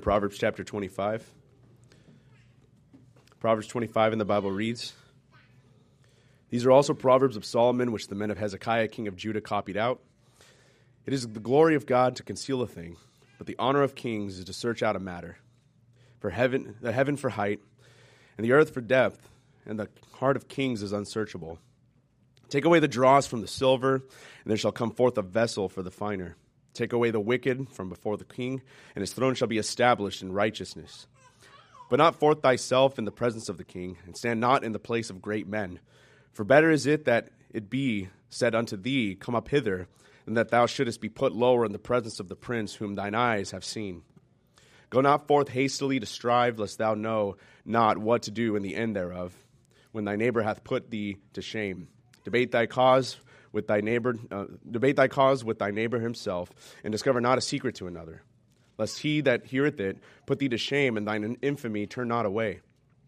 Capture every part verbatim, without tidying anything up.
Proverbs chapter twenty-five. Proverbs twenty-five in the Bible reads, "These are also Proverbs of Solomon, which the men of Hezekiah, king of Judah, copied out. It is the glory of God to conceal a thing, but the honor of kings is to search out a matter. For heaven, the heaven for height, and the earth for depth, and the heart of kings is unsearchable. Take away the dross from the silver, and there shall come forth a vessel for the finer. Take away the wicked from before the king, and his throne shall be established in righteousness. But not forth thyself in the presence of the king, and stand not in the place of great men. For better is it that it be said unto thee, Come up hither, than that thou shouldest be put lower in the presence of the prince whom thine eyes have seen. Go not forth hastily to strive, lest thou know not what to do in the end thereof, when thy neighbor hath put thee to shame. Debate thy cause with thy neighbor, uh, debate thy cause with thy neighbor himself, and discover not a secret to another. Lest he that heareth it put thee to shame, and thine infamy turn not away.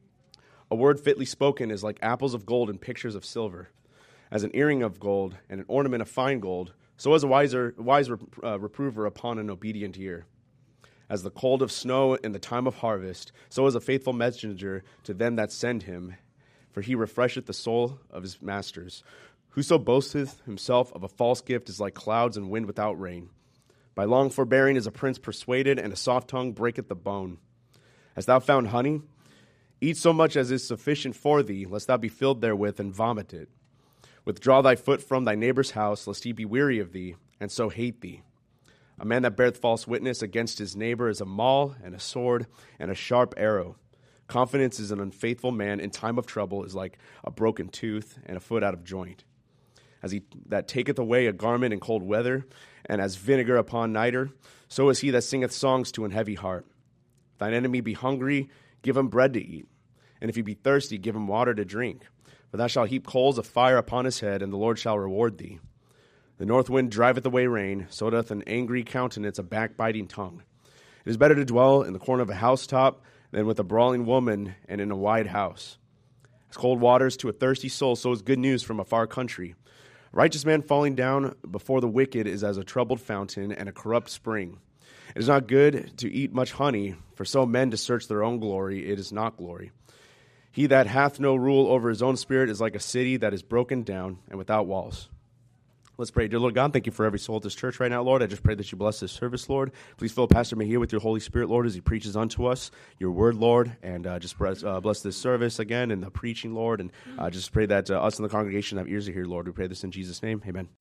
A word fitly spoken is like apples of gold and pictures of silver. As an earring of gold and an ornament of fine gold, so is a wiser, wise uh, reprover upon an obedient ear. As the cold of snow in the time of harvest, so is a faithful messenger to them that send him, for he refresheth the soul of his masters. Whoso boasteth himself of a false gift is like clouds and wind without rain. By long forbearing is a prince persuaded, and a soft tongue breaketh the bone. Hast thou found honey? Eat so much as is sufficient for thee, lest thou be filled therewith, and vomit it. Withdraw thy foot from thy neighbor's house, lest he be weary of thee, and so hate thee. A man that beareth false witness against his neighbor is a maul, and a sword, and a sharp arrow. Confidence is an unfaithful man in time of trouble is like a broken tooth, and a foot out of joint. As he that taketh away a garment in cold weather, and as vinegar upon nitre, so is he that singeth songs to an heavy heart. If thine enemy be hungry, give him bread to eat, and if he be thirsty, give him water to drink. For thou shalt heap coals of fire upon his head, and the Lord shall reward thee. The north wind driveth away rain, so doth an angry countenance a backbiting tongue. It is better to dwell in the corner of a housetop than with a brawling woman and in a wide house. As cold waters to a thirsty soul, so is good news from a far country. A righteous man falling down before the wicked is as a troubled fountain and a corrupt spring. It is not good to eat much honey, for so men to search their own glory, it is not glory. He that hath no rule over his own spirit is like a city that is broken down and without walls. Let's pray. Dear Lord God, thank you for every soul at this church right now, Lord. I just pray that you bless this service, Lord. Please fill Pastor Mejia with your Holy Spirit, Lord, as he preaches unto us your word, Lord. And uh, just bless, uh, bless this service again and the preaching, Lord. And uh, just pray that uh, us in the congregation have ears to hear, Lord. We pray this in Jesus' name. Amen.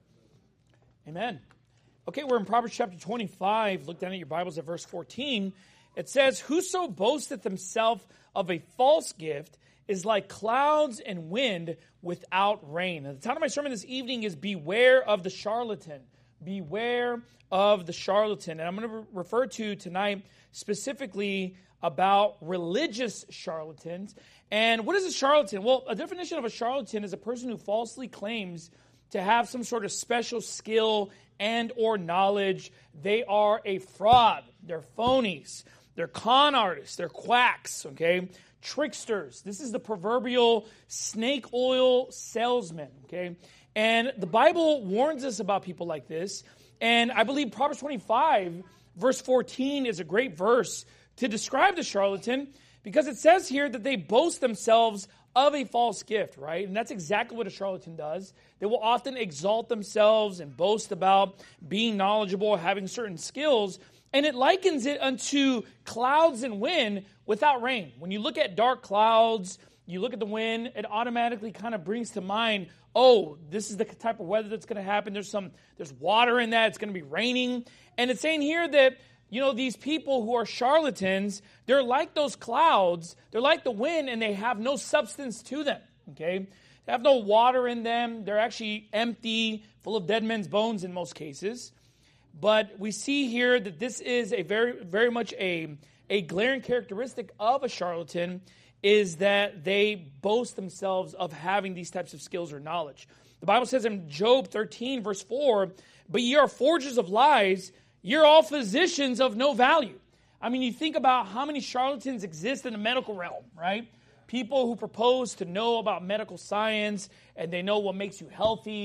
Amen. Okay, we're in Proverbs chapter twenty-five. Look down at your Bibles at verse fourteen. It says, Whoso boasteth himself of a false gift is like clouds and wind without rain. And the title of my sermon this evening is Beware of the Charlatan. Beware of the charlatan. And I'm going to re- refer to tonight specifically about religious charlatans. And what is a charlatan? Well, a definition of a charlatan is a person who falsely claims to have some sort of special skill and or knowledge. They are a fraud. They're phonies. They're con artists. They're quacks, okay? Tricksters. This is the proverbial snake oil salesman, okay? And the Bible warns us about people like this. And I believe Proverbs twenty-five, verse fourteen is a great verse to describe the charlatan because it says here that they boast themselves of a false gift, right? And that's exactly what a charlatan does. They will often exalt themselves and boast about being knowledgeable, having certain skills, and it likens it unto clouds and wind without rain. When you look at dark clouds, you look at the wind, it automatically kind of brings to mind, oh, this is the type of weather that's going to happen. There's some, there's water in that. It's going to be raining. And it's saying here that, you know, these people who are charlatans, they're like those clouds. They're like the wind, and they have no substance to them, okay? They have no water in them. They're actually empty, full of dead men's bones in most cases. But we see here that this is a very, very much a, a glaring characteristic of a charlatan is that they boast themselves of having these types of skills or knowledge. The Bible says in Job thirteen, verse four, but ye are forgers of lies, you're all physicians of no value. I mean, you think about how many charlatans exist in the medical realm, right? People who propose to know about medical science, and they know what makes you healthy,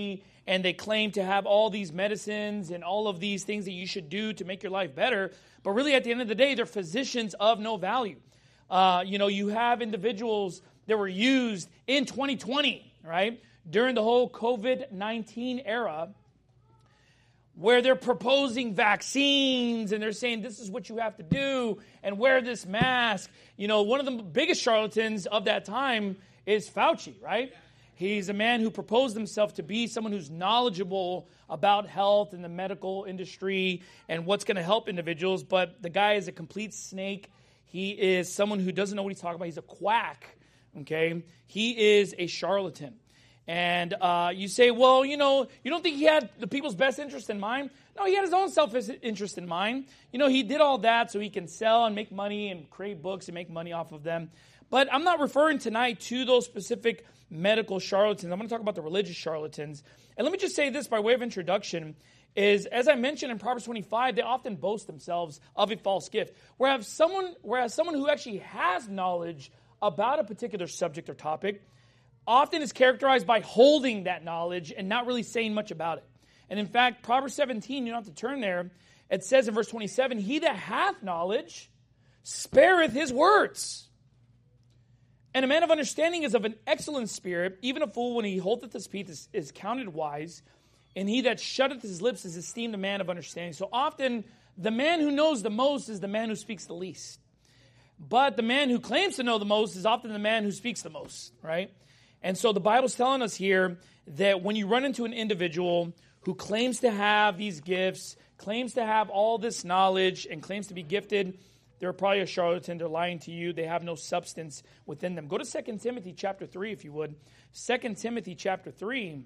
and they claim to have all these medicines and all of these things that you should do to make your life better. But really, at the end of the day, they're physicians of no value. Uh, you know, you have individuals that were used in twenty twenty, right, during the whole COVID nineteen era, where they're proposing vaccines and they're saying this is what you have to do and wear this mask. You know, one of the biggest charlatans of that time is Fauci, right? He's a man who proposed himself to be someone who's knowledgeable about health and the medical industry and what's going to help individuals, but the guy is a complete snake. He is someone who doesn't know what he's talking about. He's a quack, okay? He is a charlatan. And uh, you say, well, you know, you don't think he had the people's best interest in mind? No, he had his own self-interest in mind. You know, he did all that so he can sell and make money and create books and make money off of them. But I'm not referring tonight to those specific medical charlatans. I'm going to talk about the religious charlatans. And let me just say this by way of introduction, is, as I mentioned in Proverbs twenty-five, they often boast themselves of a false gift. Whereas someone, whereas someone who actually has knowledge about a particular subject or topic often is characterized by holding that knowledge and not really saying much about it. And in fact, Proverbs seventeen, you don't have to turn there, it says in verse twenty-seven, he that hath knowledge spareth his words. And a man of understanding is of an excellent spirit. Even a fool, when he holdeth his peace, is, is counted wise. And he that shutteth his lips is esteemed a man of understanding. So often, the man who knows the most is the man who speaks the least. But the man who claims to know the most is often the man who speaks the most, right? And so the Bible's telling us here that when you run into an individual who claims to have these gifts, claims to have all this knowledge, and claims to be gifted, they're probably a charlatan. They're lying to you. They have no substance within them. Go to Second Timothy chapter three, if you would. Second Timothy chapter three.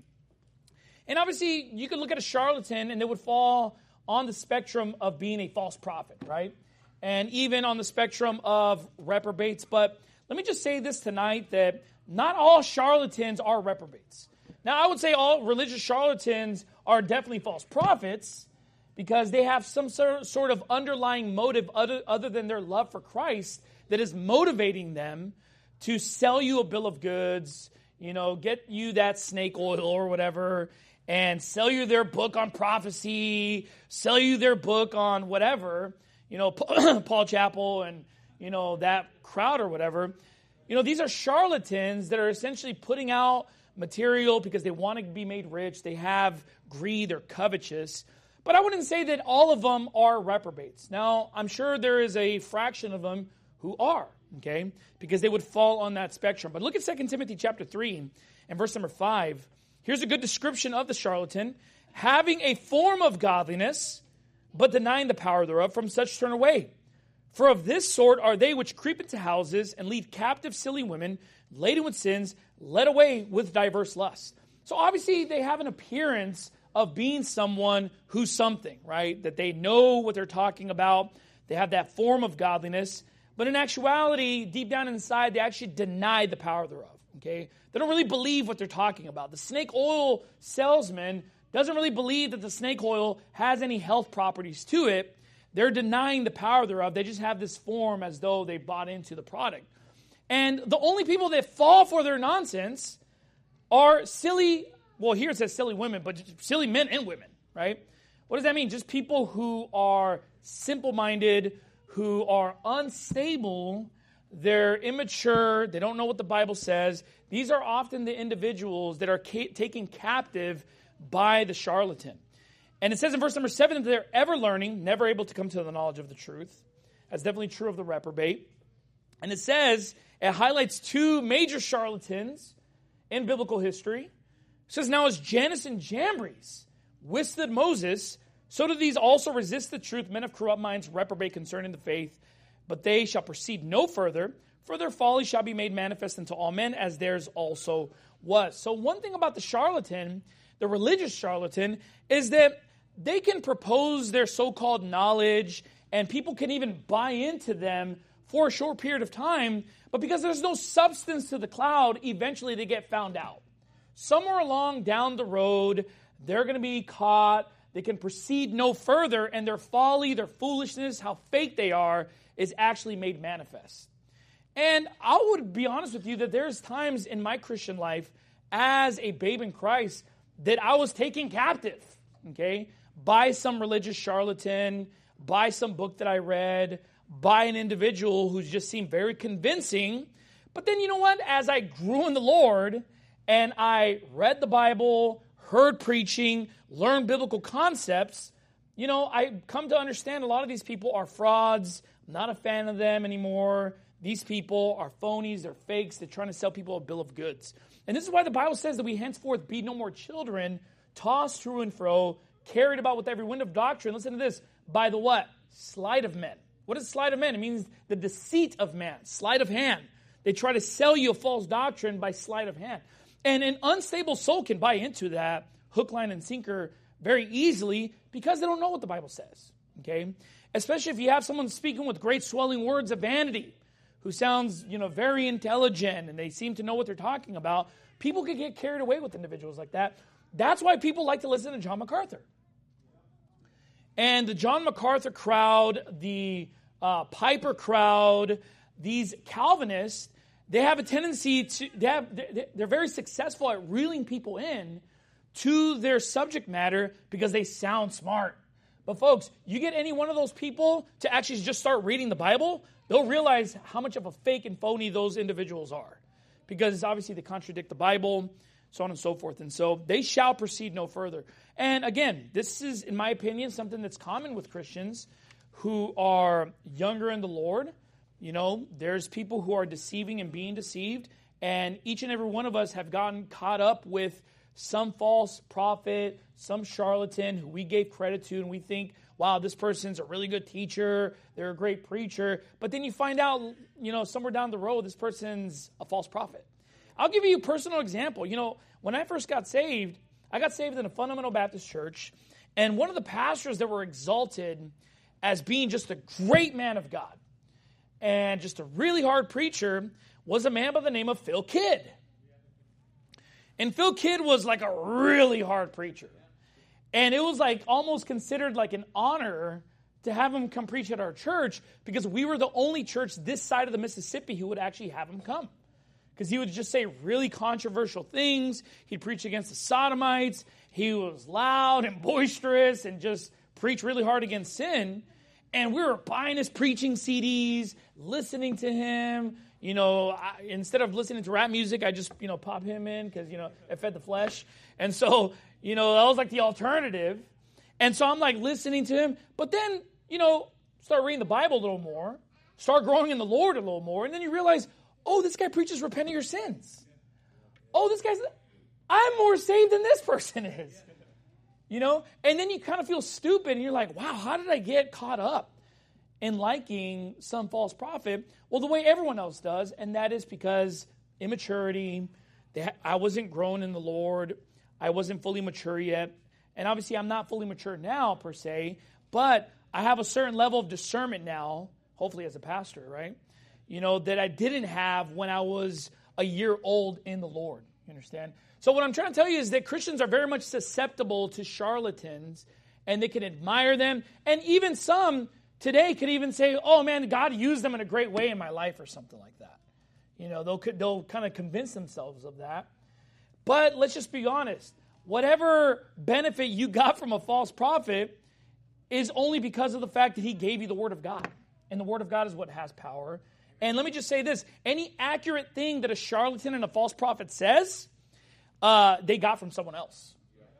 And obviously, you could look at a charlatan, and it would fall on the spectrum of being a false prophet, right? And even on the spectrum of reprobates. But let me just say this tonight, that not all charlatans are reprobates. Now, I would say all religious charlatans are definitely false prophets, because they have some sort of underlying motive other, other than their love for Christ that is motivating them to sell you a bill of goods, you know, get you that snake oil or whatever, and sell you their book on prophecy, sell you their book on whatever, you know, Paul Chappell and, you know, that crowd or whatever. You know, these are charlatans that are essentially putting out material because they want to be made rich. They have greed or covetous. But I wouldn't say that all of them are reprobates. Now, I'm sure there is a fraction of them who are, okay, because they would fall on that spectrum. But look at Second Timothy chapter three and verse number five. Here's a good description of the charlatan. Having a form of godliness, but denying the power thereof, from such turn away. For of this sort are they which creep into houses and lead captive silly women, laden with sins, led away with diverse lusts. So obviously they have an appearance of being someone who's something, right? That they know what they're talking about. They have that form of godliness. But in actuality, deep down inside, they actually deny the power thereof, okay? They don't really believe what they're talking about. The snake oil salesman doesn't really believe that the snake oil has any health properties to it. They're denying the power thereof. They just have this form as though they bought into the product. And the only people that fall for their nonsense are silly, well, here it says silly women, but silly men and women, right? What does that mean? Just people who are simple-minded, who are unstable, they're immature, they don't know what the Bible says. These are often the individuals that are ca- taken captive by the charlatan. And it says in verse number seven that they're ever learning, never able to come to the knowledge of the truth. That's definitely true of the reprobate. And it says, it highlights two major charlatans in biblical history. It says, now as Jannes and Jambres withstood Moses, so do these also resist the truth, men of corrupt minds, reprobate concerning the faith. But they shall proceed no further, for their folly shall be made manifest unto all men, as theirs also was. So one thing about the charlatan, the religious charlatan, is that they can propose their so-called knowledge, and people can even buy into them for a short period of time, but because there's no substance to the cloud, eventually they get found out. Somewhere along down the road, they're going to be caught. They can proceed no further, and their folly, their foolishness, how fake they are, is actually made manifest. And I would be honest with you that there's times in my Christian life as a babe in Christ that I was taken captive, okay, by some religious charlatan, by some book that I read, by an individual who just seemed very convincing. But then, you know what? As I grew in the Lord and I read the Bible, heard preaching, learned biblical concepts, you know, I come to understand a lot of these people are frauds. I'm not a fan of them anymore. These people are phonies, they're fakes, they're trying to sell people a bill of goods. And this is why the Bible says that we henceforth be no more children, tossed to and fro, carried about with every wind of doctrine. Listen to this, by the what? Sleight of men. What is sleight of men? It means the deceit of man, sleight of hand. They try to sell you a false doctrine by sleight of hand. And an unstable soul can buy into that hook, line, and sinker very easily because they don't know what the Bible says, okay? Especially if you have someone speaking with great swelling words of vanity who sounds, you know, very intelligent and they seem to know what they're talking about. People can get carried away with individuals like that. That's why people like to listen to John MacArthur. And the John MacArthur crowd, the uh, Piper crowd, these Calvinists, they have a tendency to, they have, they're very successful at reeling people in to their subject matter because they sound smart. But folks, you get any one of those people to actually just start reading the Bible, they'll realize how much of a fake and phony those individuals are. Because obviously they contradict the Bible, so on and so forth. And so they shall proceed no further. And again, this is, in my opinion, something that's common with Christians who are younger in the Lord. You know, there's people who are deceiving and being deceived. And each and every one of us have gotten caught up with some false prophet, some charlatan who we gave credit to, and we think, wow, this person's a really good teacher, they're a great preacher. But then you find out, you know, somewhere down the road, this person's a false prophet. I'll give you a personal example. You know, when I first got saved, I got saved in a fundamental Baptist church, and one of the pastors that were exalted as being just a great man of God and just a really hard preacher was a man by the name of Phil Kidd. And Phil Kidd was like a really hard preacher. And it was like almost considered like an honor to have him come preach at our church because we were the only church this side of the Mississippi who would actually have him come. Because he would just say really controversial things. He'd preach against the Sodomites. He was loud and boisterous and just preach really hard against sin. And we were buying his preaching C Ds, listening to him. You know, I, instead of listening to rap music, I just, you know, pop him in because, you know, it fed the flesh. And so, you know, that was like the alternative. And so I'm like listening to him. But then, you know, start reading the Bible a little more. Start growing in the Lord a little more. And then you realize, oh, this guy preaches repent of your sins. Oh, this guy's, I'm more saved than this person is. You know? And then you kind of feel stupid and you're like, wow, how did I get caught up in liking some false prophet? Well, the way everyone else does, and that is because immaturity, I wasn't grown in the Lord, I wasn't fully mature yet, and obviously I'm not fully mature now per se, but I have a certain level of discernment now, hopefully as a pastor, right? You know, that I didn't have when I was a year old in the Lord, you understand? So what I'm trying to tell you is that Christians are very much susceptible to charlatans, and they can admire them, and even some today could even say, oh man, God used them in a great way in my life or something like that. You know, they'll, they'll kind of convince themselves of that. But let's just be honest. Whatever benefit you got from a false prophet is only because of the fact that he gave you the Word of God. And the Word of God is what has power. And let me just say this. Any accurate thing that a charlatan and a false prophet says, uh, they got from someone else.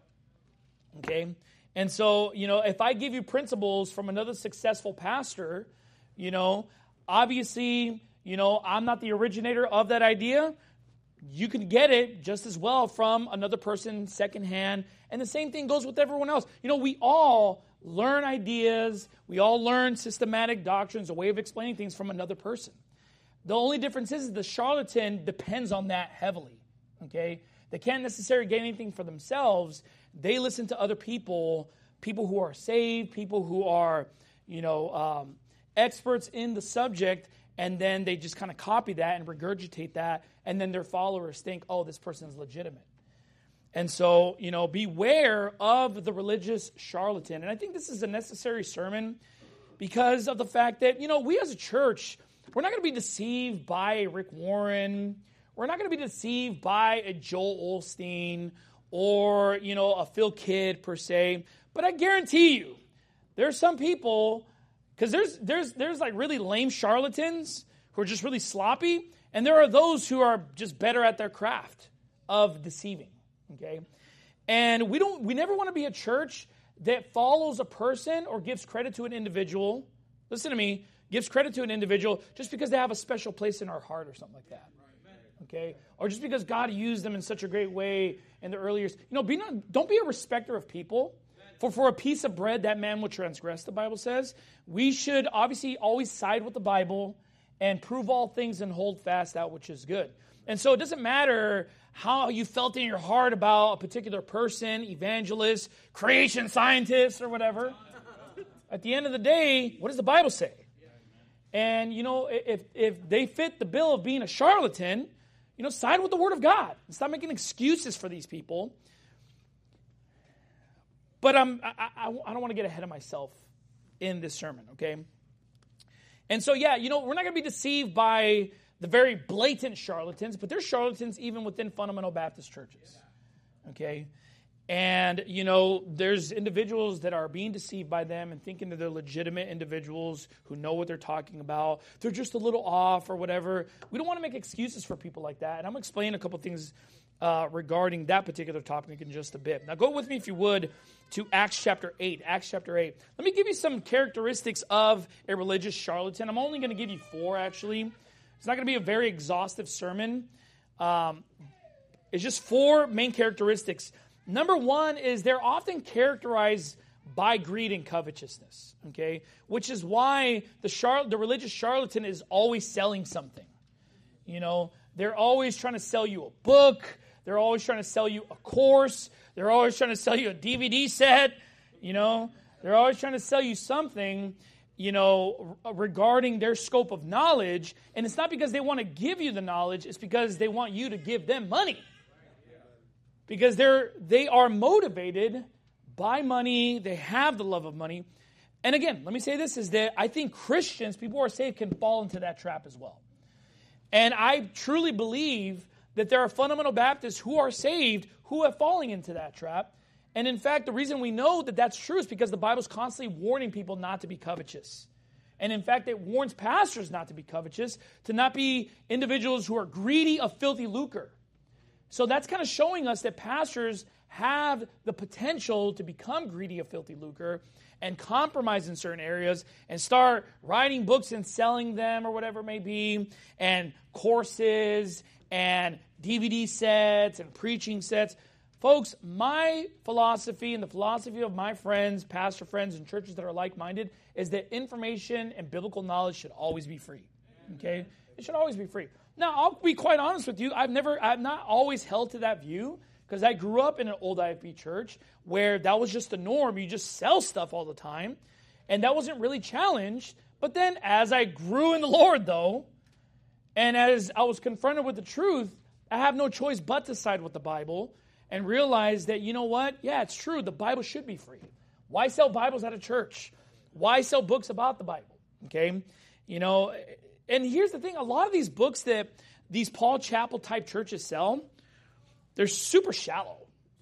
Okay? And so, you know, if I give you principles from another successful pastor, you know, obviously, you know, I'm not the originator of that idea. You can get it just as well from another person secondhand. And the same thing goes with everyone else. You know, we all learn ideas. We all learn systematic doctrines, a way of explaining things from another person. The only difference is the charlatan depends on that heavily, okay? They can't necessarily get anything for themselves. They listen to other people, people who are saved, people who are, you know, um, experts in the subject, and then they just kind of copy that and regurgitate that, and then their followers think, oh, this person's legitimate. And so, you know, beware of the religious charlatan. And I think this is a necessary sermon because of the fact that, you know, we as a church, we're not going to be deceived by a Rick Warren. We're not going to be deceived by a Joel Osteen or, you know, a Phil Kidd per se. But I guarantee you, there's some people, because there's there's there's like really lame charlatans who are just really sloppy, and there are those who are just better at their craft of deceiving. Okay, and we don't we never want to be a church that follows a person or gives credit to an individual. Listen to me, gives credit to an individual just because they have a special place in our heart or something like that. Okay, or just because God used them in such a great way in the early years. You know, be not, don't be a respecter of people. For for a piece of bread, that man will transgress, the Bible says. We should obviously always side with the Bible and prove all things and hold fast that which is good. And so it doesn't matter how you felt in your heart about a particular person, evangelist, creation scientist, or whatever. At the end of the day, what does the Bible say? And, you know, if if they fit the bill of being a charlatan, you know, side with the Word of God. Stop making excuses for these people. But I'm, I, I, I don't want to get ahead of myself in this sermon, okay? And so, yeah, you know, we're not going to be deceived by the very blatant charlatans, but there's charlatans even within fundamental Baptist churches, okay? And, you know, there's individuals that are being deceived by them and thinking that they're legitimate individuals who know what they're talking about. They're just a little off or whatever. We don't want to make excuses for people like that. And I'm going to explain a couple things uh, regarding that particular topic in just a bit. Now, go with me, if you would, to Acts chapter eight. Acts chapter eight. Let me give you some characteristics of a religious charlatan. I'm only going to give you four, actually. It's not going to be a very exhaustive sermon. Um, it's just four main characteristics. Number one is they're often characterized by greed and covetousness, okay? Which is why the char- the religious charlatan is always selling something. You know, they're always trying to sell you a book. They're always trying to sell you a course. They're always trying to sell you a D V D set. You know, they're always trying to sell you something, you know, regarding their scope of knowledge. And it's not because they want to give you the knowledge. It's because they want you to give them money. Because they're they are motivated by money. They have the love of money. And again, let me say this, is that I think Christians, people who are saved, can fall into that trap as well. And I truly believe that there are fundamental Baptists who are saved who are falling into that trap. And in fact, the reason we know that that's true is because the Bible's constantly warning people not to be covetous. And in fact, it warns pastors not to be covetous, to not be individuals who are greedy of filthy lucre. So that's kind of showing us that pastors have the potential to become greedy of filthy lucre and compromise in certain areas and start writing books and selling them or whatever it may be, and courses and D V D sets and preaching sets. Folks, my philosophy and the philosophy of my friends, pastor friends, and churches that are like-minded is that information and biblical knowledge should always be free. Okay? It should always be free. Now, I'll be quite honest with you. I've never, I've not always held to that view, because I grew up in an old I F B church where that was just the norm. You just sell stuff all the time, and that wasn't really challenged. But then as I grew in the Lord, though, and as I was confronted with the truth, I have no choice but to side with the Bible and realize that, you know what? Yeah, it's true. The Bible should be free. Why sell Bibles at a church? Why sell books about the Bible? Okay? You know, and here's the thing. A lot of these books that these Paul Chapel type churches sell, they're super shallow.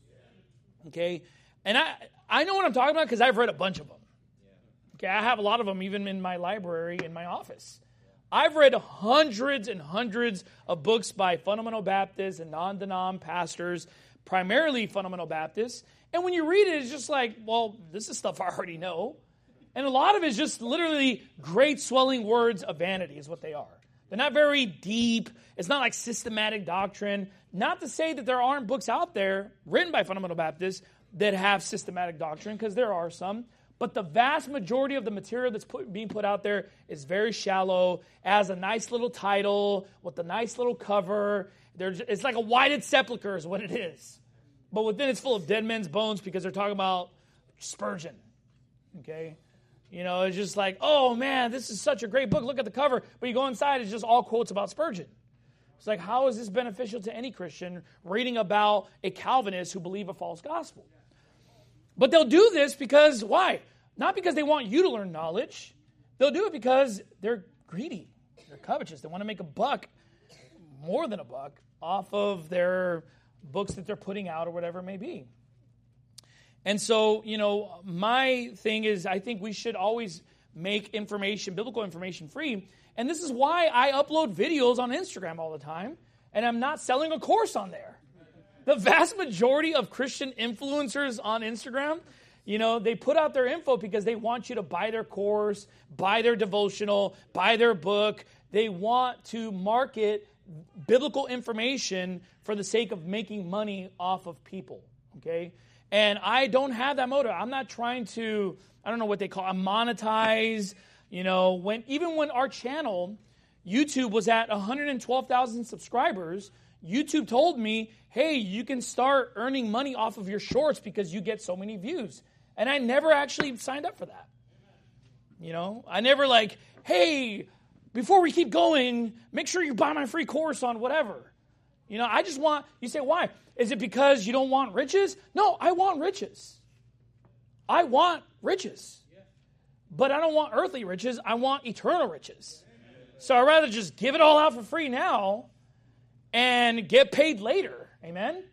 Okay? And I, I know what I'm talking about because I've read a bunch of them. Okay? I have a lot of them even in my library, in my office. I've read hundreds and hundreds of books by fundamental Baptists and non-denom pastors, primarily fundamental Baptists. And when you read it, it's just like, well, this is stuff I already know. And a lot of it is just literally great swelling words of vanity is what they are. They're not very deep. It's not like systematic doctrine. Not to say that there aren't books out there written by fundamental Baptists that have systematic doctrine, because there are some. But the vast majority of the material that's put, being put out there is very shallow, has a nice little title with a nice little cover. There's, it's like a whited sepulcher is what it is. But within it's full of dead men's bones because they're talking about Spurgeon. Okay? You know, it's just like, oh man, this is such a great book. Look at the cover. But you go inside, it's just all quotes about Spurgeon. It's like, how is this beneficial to any Christian reading about a Calvinist who believe a false gospel? But they'll do this because, why? Not because they want you to learn knowledge. They'll do it because they're greedy. They're covetous. They want to make a buck, more than a buck, off of their books that they're putting out or whatever it may be. And so, you know, my thing is I think we should always make information, biblical information free. And this is why I upload videos on Instagram all the time, and I'm not selling a course on there. The vast majority of Christian influencers on Instagram, you know, they put out their info because they want you to buy their course, buy their devotional, buy their book. They want to market biblical information for the sake of making money off of people, okay? And I don't have that motive. I'm not trying to, I don't know what they call it, monetize. You know, when even when our channel, YouTube, was at one hundred twelve thousand subscribers, YouTube told me, hey, you can start earning money off of your shorts because you get so many views. And I never actually signed up for that. You know, I never like, hey, before we keep going, make sure you buy my free course on whatever. You know, I just want, you say, why? Is it because you don't want riches? No, I want riches. I want riches. But I don't want earthly riches. I want eternal riches. So I'd rather just give it all out for free now and get paid later. Amen?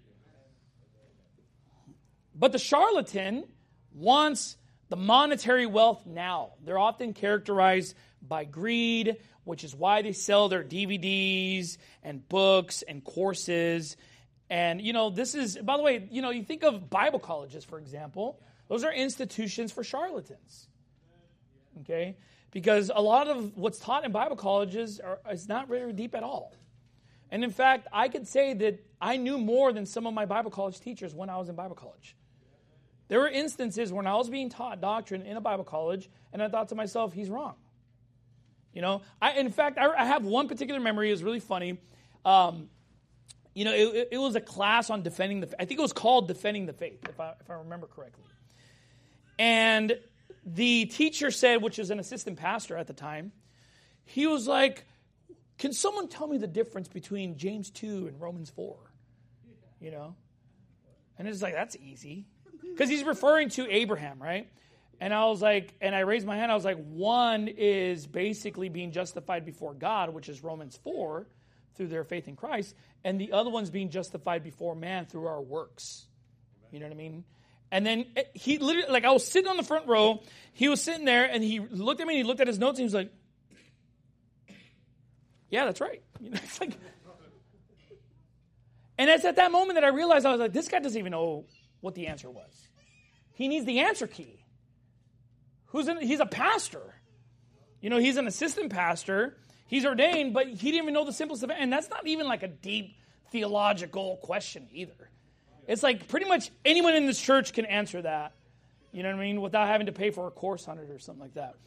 But the charlatan wants the monetary wealth now. They're often characterized by greed, which is why they sell their D V Ds and books and courses. And, you know, this is, by the way, you know, you think of Bible colleges, for example. Those are institutions for charlatans. Okay? Because a lot of what's taught in Bible colleges are, is not very deep at all. And in fact, I could say that I knew more than some of my Bible college teachers when I was in Bible college. There were instances when I was being taught doctrine in a Bible college, and I thought to myself, he's wrong. You know, I, in fact, I, I have one particular memory. It was really funny. Um, you know, it, it was a class on defending the, I think it was called Defending the Faith, if I, if I remember correctly. And the teacher said, which is an assistant pastor at the time, he was like, can someone tell me the difference between James two and Romans four? You know? And it's like, that's easy. Because he's referring to Abraham, right? And I was like, and I raised my hand, I was like, one is basically being justified before God, which is Romans four, through their faith in Christ, and the other one's being justified before man through our works. You know what I mean? And then he literally, like I was sitting on the front row, he was sitting there, and he looked at me, and he looked at his notes, and he was like, yeah, that's right. You know, it's like, and it's at that moment that I realized, I was like, this guy doesn't even know what the answer was. He needs the answer key. Who's in, he's a pastor. You know, he's an assistant pastor. He's ordained, but he didn't even know the simplest of it. And that's not even like a deep theological question either. It's like pretty much anyone in this church can answer that, you know what I mean, without having to pay for a course on it or something like that.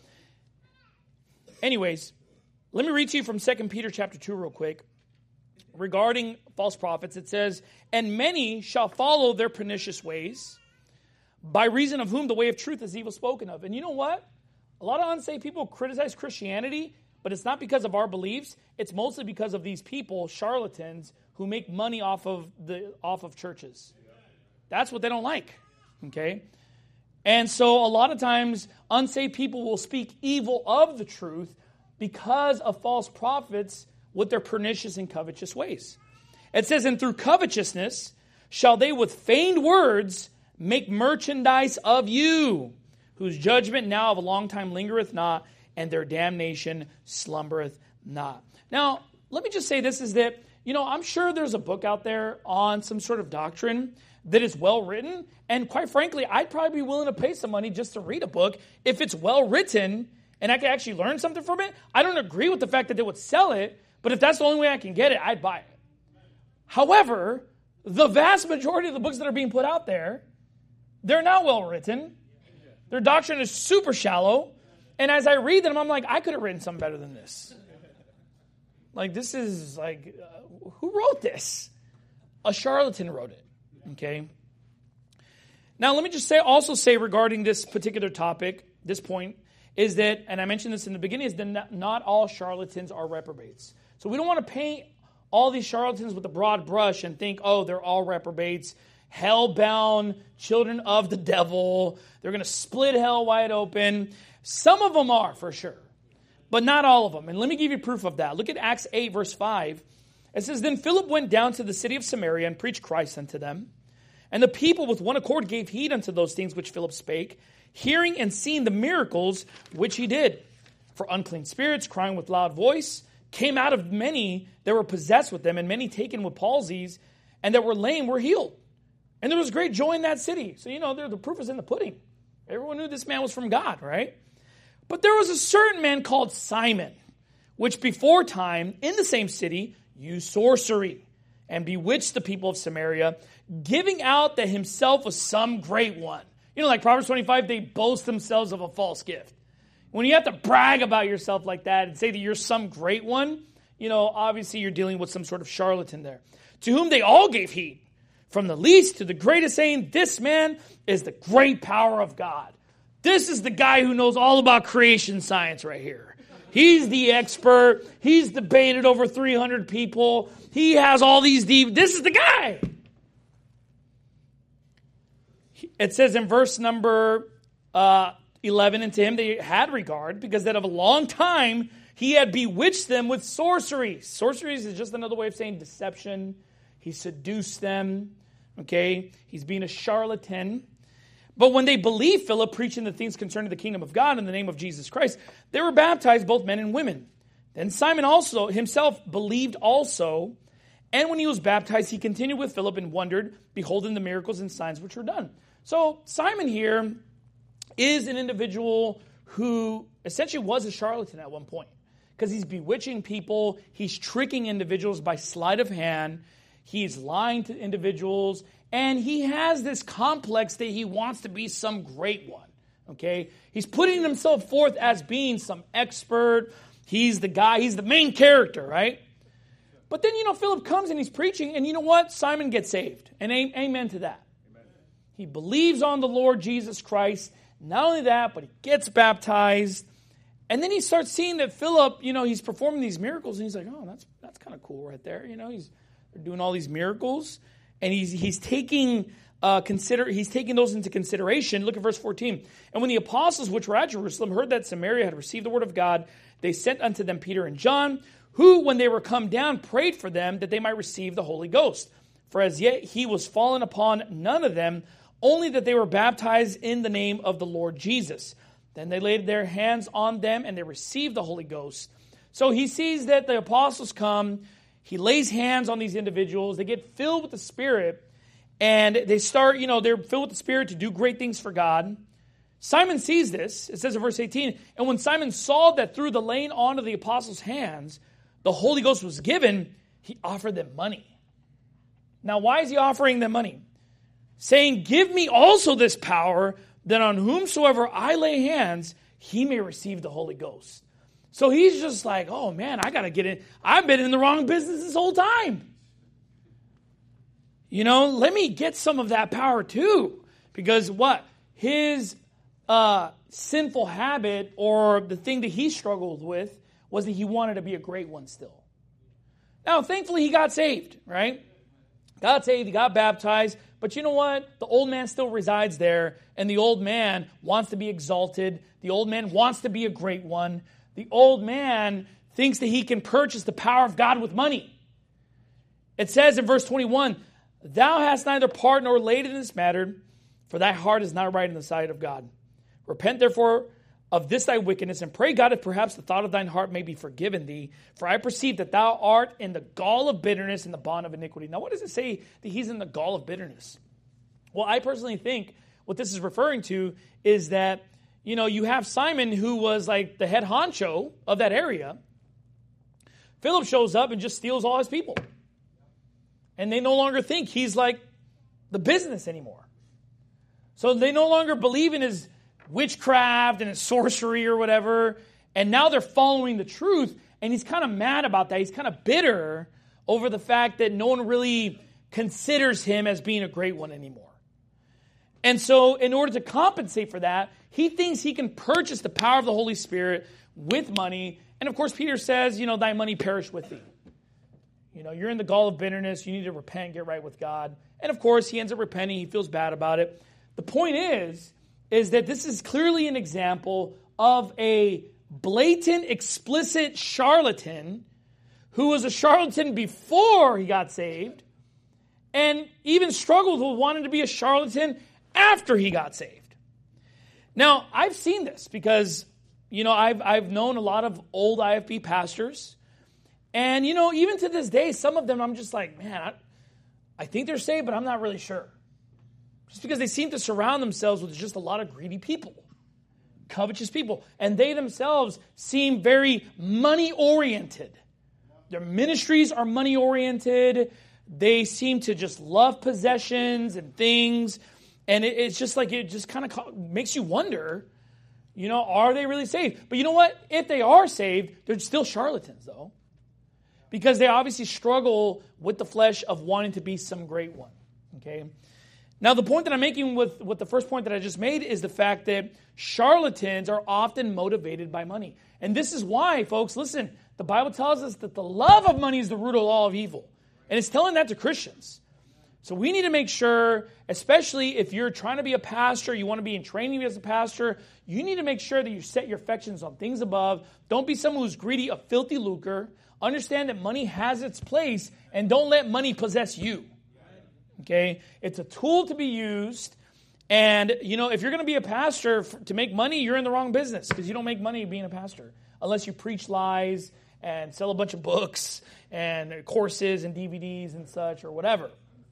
Anyways, let me read to you from Second Peter chapter two real quick. Regarding false prophets, it says, and many shall follow their pernicious ways, by reason of whom the way of truth is evil spoken of. And you know what? A lot of unsaved people criticize Christianity, but it's not because of our beliefs. It's mostly because of these people, charlatans, who make money off of the off of churches. That's what they don't like. Okay? And so a lot of times, unsaved people will speak evil of the truth because of false prophets with their pernicious and covetous ways. It says, and through covetousness shall they with feigned words make merchandise of you, whose judgment now of a long time lingereth not, and their damnation slumbereth not. Now, let me just say this is that, you know, I'm sure there's a book out there on some sort of doctrine that is well written, and quite frankly, I'd probably be willing to pay some money just to read a book if it's well written and I can actually learn something from it. I don't agree with the fact that they would sell it, but if that's the only way I can get it, I'd buy it. However, the vast majority of the books that are being put out there, they're not well written. Their doctrine is super shallow. And as I read them, I'm like, I could have written something better than this. Like, this is like, uh, who wrote this? A charlatan wrote it. Okay. Now, let me just say, also say regarding this particular topic, this point, is that, and I mentioned this in the beginning, is that not, not all charlatans are reprobates. So we don't want to paint all these charlatans with a broad brush and think, oh, they're all reprobates, hell-bound, children of the devil. They're going to split hell wide open. Some of them are, for sure, but not all of them. And let me give you proof of that. Look at Acts eight, verse five. It says, Then Philip went down to the city of Samaria and preached Christ unto them. And the people with one accord gave heed unto those things which Philip spake, hearing and seeing the miracles which he did. For unclean spirits, crying with loud voice, came out of many that were possessed with them, and many taken with palsies, and that were lame were healed. And there was great joy in that city. So, you know, the proof is in the pudding. Everyone knew this man was from God, right? But there was a certain man called Simon, which before time, in the same city, used sorcery, and bewitched the people of Samaria, giving out that himself was some great one. You know, like Proverbs twenty-five, they boast themselves of a false gift. When you have to brag about yourself like that and say that you're some great one, you know, obviously you're dealing with some sort of charlatan there. To whom they all gave heed, from the least to the greatest, saying, This man is the great power of God. This is the guy who knows all about creation science right here. He's the expert. He's debated over three hundred people. He has all these deep. This is the guy. It says in verse number uh, eleven, and to him they had regard, because that of a long time he had bewitched them with sorcery. Sorcery is just another way of saying deception. He seduced them. Okay, he's being a charlatan. But when they believed Philip preaching the things concerning the kingdom of God in the name of Jesus Christ, they were baptized, both men and women. Then Simon also himself believed also, and when he was baptized, he continued with Philip and wondered, beholding the miracles and signs which were done. So Simon here is an individual who essentially was a charlatan at one point, because he's bewitching people, he's tricking individuals by sleight of hand, he's lying to individuals, and he has this complex that he wants to be some great one, okay? He's putting himself forth as being some expert. He's the guy, he's the main character, right? But then, you know, Philip comes and he's preaching, and you know what? Simon gets saved, and amen to that. Amen. He believes on the Lord Jesus Christ. Not only that, but he gets baptized, and then he starts seeing that Philip, you know, he's performing these miracles, and he's like, oh, that's that's kind of cool right there, you know, he's they're doing all these miracles. And he's he's taking uh, consider he's taking those into consideration. Look at verse fourteen. And when the apostles which were at Jerusalem heard that Samaria had received the word of God, they sent unto them Peter and John, who, when they were come down, prayed for them that they might receive the Holy Ghost. For as yet he was fallen upon none of them, only that they were baptized in the name of the Lord Jesus. Then they laid their hands on them, and they received the Holy Ghost. So he sees that the apostles come. He lays hands on these individuals. They get filled with the Spirit, and they start, you know, they're filled with the Spirit to do great things for God. Simon sees this. It says in verse eighteen, and when Simon saw that through the laying on of the apostles' hands, the Holy Ghost was given, he offered them money. Now, why is he offering them money? Saying, give me also this power, that on whomsoever I lay hands, he may receive the Holy Ghost. So he's just like, oh man, I got to get in. I've been in the wrong business this whole time. You know, let me get some of that power too. Because what? His uh, sinful habit, or the thing that he struggled with, was that he wanted to be a great one still. Now, thankfully, he got saved, right? Got saved, he got baptized. But you know what? The old man still resides there, and the old man wants to be exalted. The old man wants to be a great one. The old man thinks that he can purchase the power of God with money. It says in verse twenty-one, thou hast neither part nor laid in this matter, for thy heart is not right in the sight of God. Repent therefore of this thy wickedness, and pray God if perhaps the thought of thine heart may be forgiven thee. For I perceive that thou art in the gall of bitterness and the bond of iniquity. Now what does it say that he's in the gall of bitterness? Well, I personally think what this is referring to is that, you know, you have Simon, who was like the head honcho of that area. Philip shows up and just steals all his people. And they no longer think he's like the business anymore. So they no longer believe in his witchcraft and his sorcery or whatever. And now they're following the truth. And he's kind of mad about that. He's kind of bitter over the fact that no one really considers him as being a great one anymore. And so in order to compensate for that, he thinks he can purchase the power of the Holy Spirit with money. And of course, Peter says, you know, thy money perish with thee. You know, you're in the gall of bitterness. You need to repent, get right with God. And of course, he ends up repenting. He feels bad about it. The point is, is that this is clearly an example of a blatant, explicit charlatan who was a charlatan before he got saved, and even struggled with wanting to be a charlatan after he got saved. Now, I've seen this because, you know, I've I've known a lot of old I F B pastors, and, you know, even to this day, some of them I'm just like, man, I, I think they're saved, but I'm not really sure. Just because they seem to surround themselves with just a lot of greedy people, covetous people, and they themselves seem very money-oriented. Their ministries are money-oriented. They seem to just love possessions and things. And it, it's just like, it just kind of makes you wonder, you know, are they really saved? But you know what? If they are saved, they're still charlatans, though. Because they obviously struggle with the flesh of wanting to be some great one. Okay? Now, the point that I'm making with, with the first point that I just made is the fact that charlatans are often motivated by money. And this is why, folks, listen, the Bible tells us that the love of money is the root of all of evil. And it's telling that to Christians. So we need to make sure, especially if you're trying to be a pastor, you want to be in training as a pastor, you need to make sure that you set your affections on things above. Don't be someone who's greedy, a filthy lucre. Understand that money has its place, and don't let money possess you. Okay? It's a tool to be used. And, you know, if you're going to be a pastor for, to make money, you're in the wrong business, because you don't make money being a pastor unless you preach lies and sell a bunch of books and courses and D V Ds and such or whatever.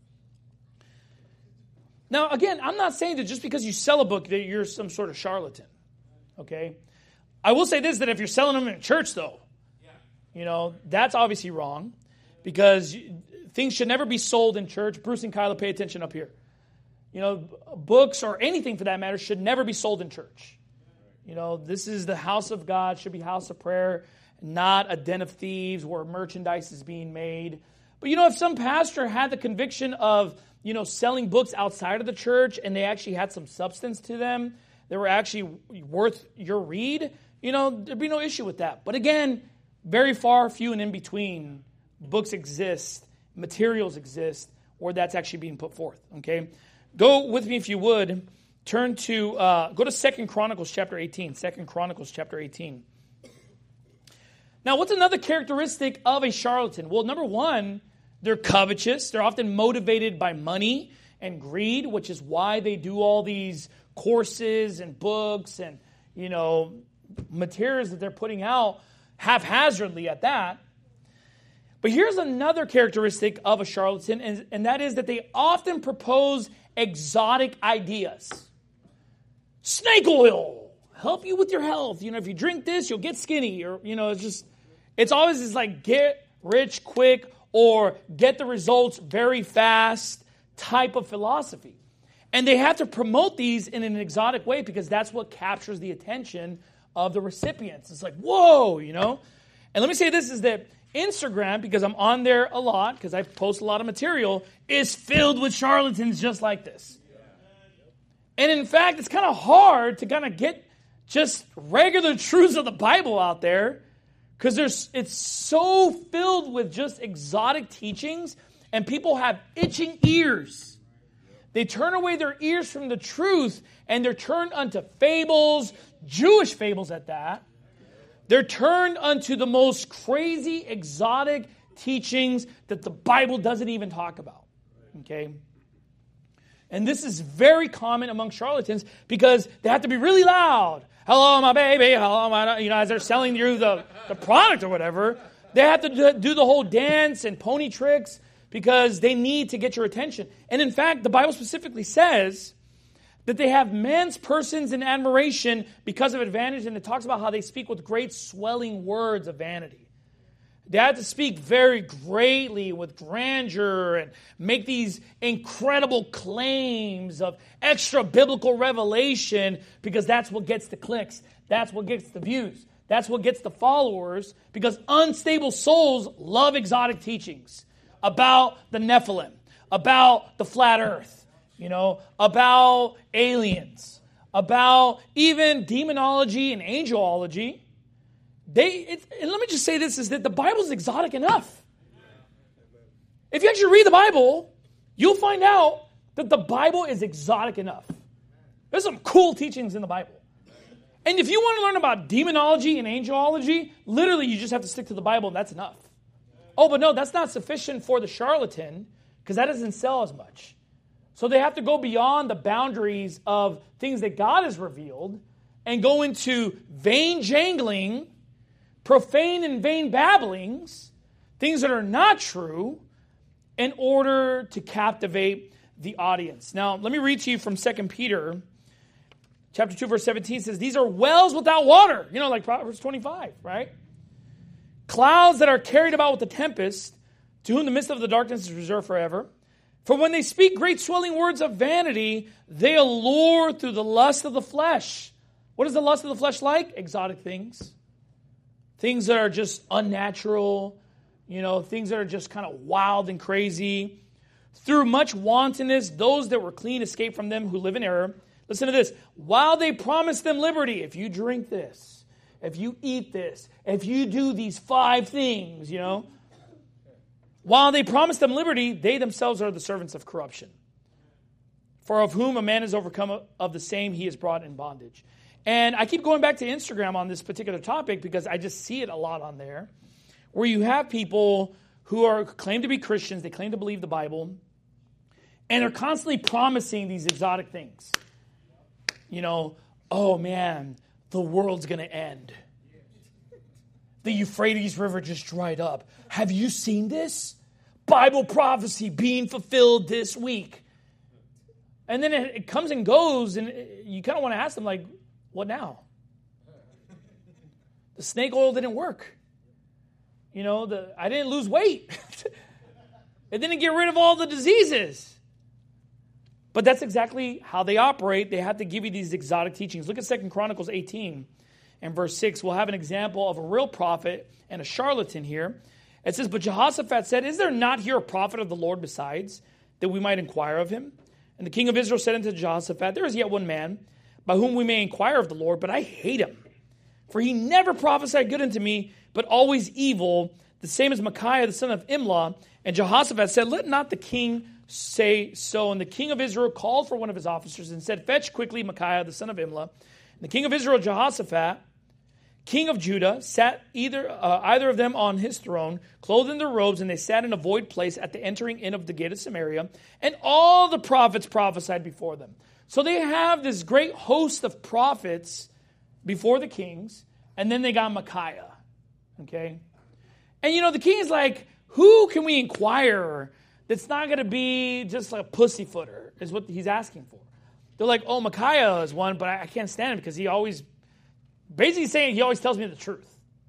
Now, again, I'm not saying that just because you sell a book that you're some sort of charlatan, okay? I will say this, that if you're selling them in a church, though, you know, that's obviously wrong, because things should never be sold in church. Bruce and Kyla, pay attention up here. You know, books or anything for that matter should never be sold in church. You know, this is the house of God, should be house of prayer, not a den of thieves where merchandise is being made. But, you know, if some pastor had the conviction of, you know, selling books outside of the church and they actually had some substance to them, they were actually worth your read, you know, there'd be no issue with that. But again, very far, few, and in between books exist, materials exist, where that's actually being put forth, okay? Go with me, if you would, turn to, uh, go to Second Chronicles chapter eighteen. Second Chronicles chapter eighteen. Now, what's another characteristic of a charlatan? Well, number one, they're covetous. They're often motivated by money and greed, which is why they do all these courses and books and, you know, materials that they're putting out haphazardly at that. But here's another characteristic of a charlatan, and, and that is that they often propose exotic ideas. Snake oil, help you with your health. You know, if you drink this, you'll get skinny. Or, you know, it's just, it's always this like get rich quick or get the results very fast type of philosophy. And they have to promote these in an exotic way because that's what captures the attention of the recipients. It's like, whoa, you know. And let me say this, is that Instagram, because I'm on there a lot, because I post a lot of material, is filled with charlatans just like this. And in fact, it's kind of hard to kind of get just regular truths of the Bible out there, because there's it's so filled with just exotic teachings, and people have itching ears. They turn away their ears from the truth, and they're turned unto fables, Jewish fables at that. They're turned unto the most crazy, exotic teachings that the Bible doesn't even talk about. Okay? And this is very common among charlatans because they have to be really loud. Hello, my baby. Hello, my, you know, as they're selling you the, the product or whatever. They have to do the whole dance and pony tricks because they need to get your attention. And in fact, the Bible specifically says that they have men's persons in admiration because of advantage, and it talks about how they speak with great swelling words of vanity. They have to speak very greatly with grandeur and make these incredible claims of extra biblical revelation because that's what gets the clicks. That's what gets the views. That's what gets the followers, because unstable souls love exotic teachings about the Nephilim, about the flat earth, you know, about aliens, about even demonology and angelology. They, it, and let me just say this, is that the Bible's exotic enough. If you actually read the Bible, you'll find out that the Bible is exotic enough. There's some cool teachings in the Bible. And if you want to learn about demonology and angelology, literally you just have to stick to the Bible, and that's enough. Oh, but no, that's not sufficient for the charlatan because that doesn't sell as much. So they have to go beyond the boundaries of things that God has revealed and go into vain jangling, profane and vain babblings, things that are not true, in order to captivate the audience. Now, let me read to you from Second Peter chapter two, verse seventeen says, these are wells without water. You know, like Proverbs twenty-five, right? Clouds that are carried about with the tempest, to whom the midst of the darkness is reserved forever. For when they speak great swelling words of vanity, they allure through the lust of the flesh. What is the lust of the flesh like? Exotic things. Things that are just unnatural, you know, things that are just kind of wild and crazy. Through much wantonness, those that were clean escape from them who live in error. Listen to this. While they promise them liberty, if you drink this, if you eat this, if you do these five things, you know, while they promise them liberty, they themselves are the servants of corruption. For of whom a man is overcome, of the same he is brought in bondage. And I keep going back to Instagram on this particular topic because I just see it a lot on there, where you have people who are claim to be Christians, they claim to believe the Bible, and they're constantly promising these exotic things. You know, oh man, the world's going to end. The Euphrates River just dried up. Have you seen this? Bible prophecy being fulfilled this week. And then it, it comes and goes, and it, you kind of want to ask them, like, what now? The snake oil didn't work. You know, the I didn't lose weight. It didn't get rid of all the diseases. But that's exactly how they operate. They have to give you these exotic teachings. Look at Second Chronicles eighteen and verse six. We'll have an example of a real prophet and a charlatan here. It says, but Jehoshaphat said, is there not here a prophet of the Lord besides, that we might inquire of him? And the king of Israel said unto Jehoshaphat, there is yet one man, by whom we may inquire of the Lord, but I hate him. For he never prophesied good unto me, but always evil, the same as Micaiah the son of Imlah. And Jehoshaphat said, let not the king say so. And the king of Israel called for one of his officers and said, fetch quickly Micaiah the son of Imlah. And the king of Israel, Jehoshaphat, king of Judah, sat either uh, either of them on his throne, clothed in their robes, and they sat in a void place at the entering in of the gate of Samaria. And all the prophets prophesied before them. So they have this great host of prophets before the kings, and then they got Micaiah. Okay? And you know, the king is like, who can we inquire that's not going to be just like a pussyfooter, is what he's asking for. They're like, oh, Micaiah is one, but I can't stand him because he always, basically saying he always tells me the truth.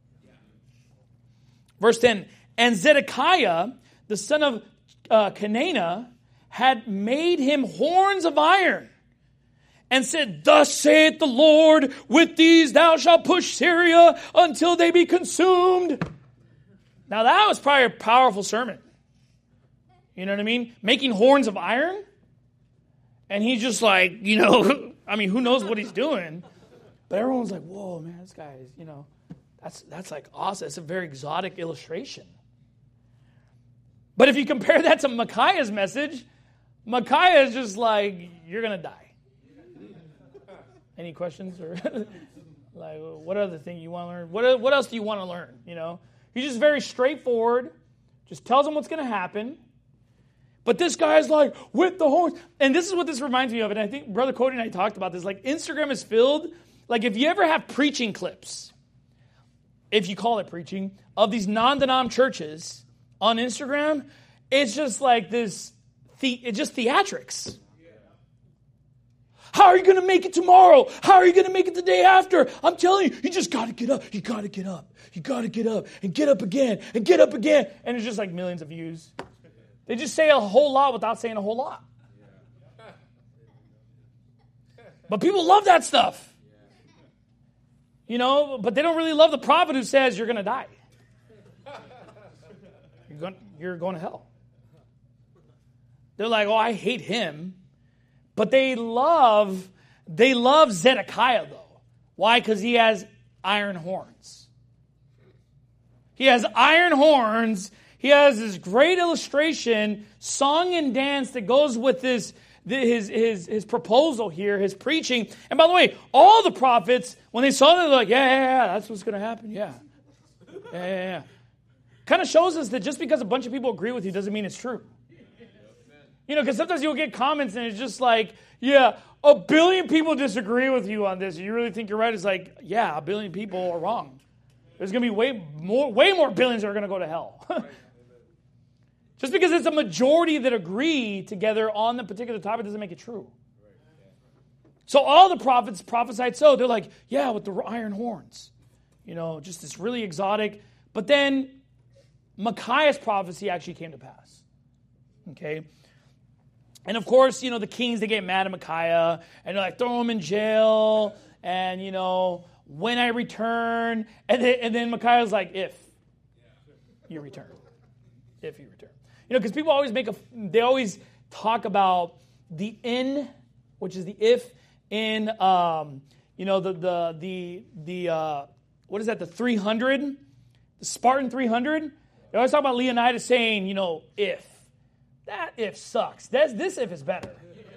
Verse ten, and Zedekiah, the son of uh, Kenana, had made him horns of iron, and said, thus saith the Lord, with these thou shalt push Syria until they be consumed. Now that was probably a powerful sermon. You know what I mean? Making horns of iron. And he's just like, you know, I mean, who knows what he's doing? But everyone's like, whoa, man, this guy is, you know, that's that's like awesome. It's a very exotic illustration. But if you compare that to Micaiah's message, Micaiah is just like, you're going to die. Any questions? Or like, what other thing you want to learn? What, what else do you want to learn? You know, he's just very straightforward, just tells them what's going to happen. But this guy's like, with the horns. And this is what this reminds me of. And I think Brother Cody and I talked about this. Like, Instagram is filled. Like, if you ever have preaching clips, if you call it preaching, of these non-denom churches on Instagram, it's just like this, the, it's just theatrics. How are you going to make it tomorrow? How are you going to make it the day after? I'm telling you, you just got to get up. You got to get up. You got to get up and get up again and get up again. And it's just like millions of views. They just say a whole lot without saying a whole lot. But people love that stuff. You know, but they don't really love the prophet who says you're going to die. You're going, you're going to hell. They're like, oh, I hate him. But they love, they love Zedekiah, though. Why? Because he has iron horns. He has iron horns. He has this great illustration, song and dance that goes with this, his, his, his proposal here, his preaching. And by the way, all the prophets, when they saw that, they're like, yeah, yeah, yeah, that's what's going to happen. Yeah. Yeah, yeah, yeah. kind of shows us that just because a bunch of people agree with you doesn't mean it's true. You know, because sometimes you'll get comments and it's just like, yeah, a billion people disagree with you on this. You really think you're right? It's like, yeah, a billion people are wrong. There's going to be way more, way more billions that are going to go to hell. Just because it's a majority that agree together on the particular topic doesn't make it true. So all the prophets prophesied so. They're like, yeah, with the iron horns. You know, just this really exotic. But then Micaiah's prophecy actually came to pass. Okay? And of course, you know, the kings, they get mad at Micaiah. And they're like, throw him in jail. And, you know, when I return. And then, and then Micaiah's like, if you return. If you return. You know, because people always make a, they always talk about the in, which is the if in, um, you know, the, the, the, the uh, what is that, the three hundred? The Spartan three hundred? They always talk about Leonidas saying, you know, if. That if sucks. That's, this if is better.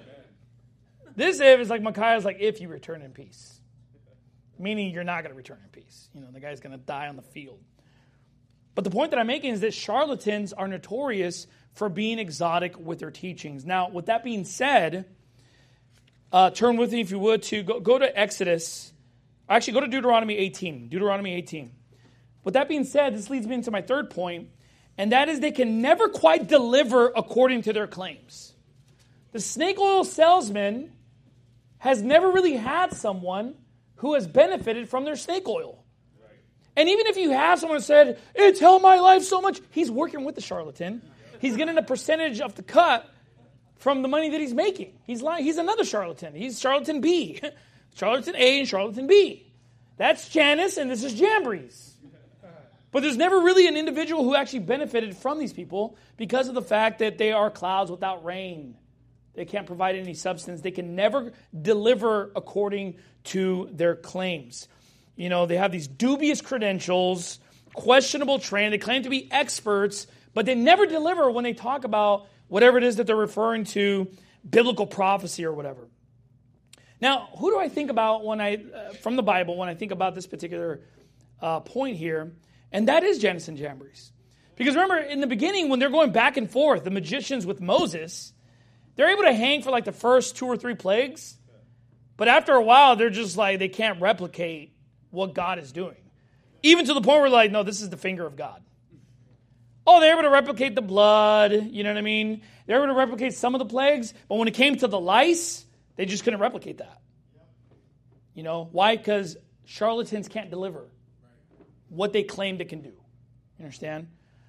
This if is like Micaiah's like, if you return in peace. Meaning you're not going to return in peace. You know, the guy's going to die on the field. But the point that I'm making is that charlatans are notorious for being exotic with their teachings. Now, with that being said, uh, turn with me, if you would, to go, go to Exodus. Actually, go to Deuteronomy eighteen. Deuteronomy eighteen. With that being said, this leads me into my third point, and that is they can never quite deliver according to their claims. The snake oil salesman has never really had someone who has benefited from their snake oil. And even if you have someone who said, it's helped my life so much, he's working with the charlatan. He's getting a percentage of the cut from the money that he's making. He's lying. He's another charlatan. He's charlatan B. Charlatan A and charlatan B. That's Janus and this is Jambres. But there's never really an individual who actually benefited from these people because of the fact that they are clouds without rain. They can't provide any substance. They can never deliver according to their claims. You know, they have these dubious credentials, questionable training. They claim to be experts, but they never deliver when they talk about whatever it is that they're referring to, biblical prophecy or whatever. Now, who do I think about when I, uh, from the Bible, when I think about this particular uh, point here? And that is Janus and Jambres. Because remember, in the beginning, when they're going back and forth, the magicians with Moses, they're able to hang for like the first two or three plagues. But after a while, they're just like, they can't replicate what God is doing. Even to the point where like, no, this is the finger of God. Oh, they're able to replicate the blood, you know what I mean? They're able to replicate some of the plagues, but when it came to the lice, they just couldn't replicate that. You know, why? Because charlatans can't deliver what they claim they can do. You understand?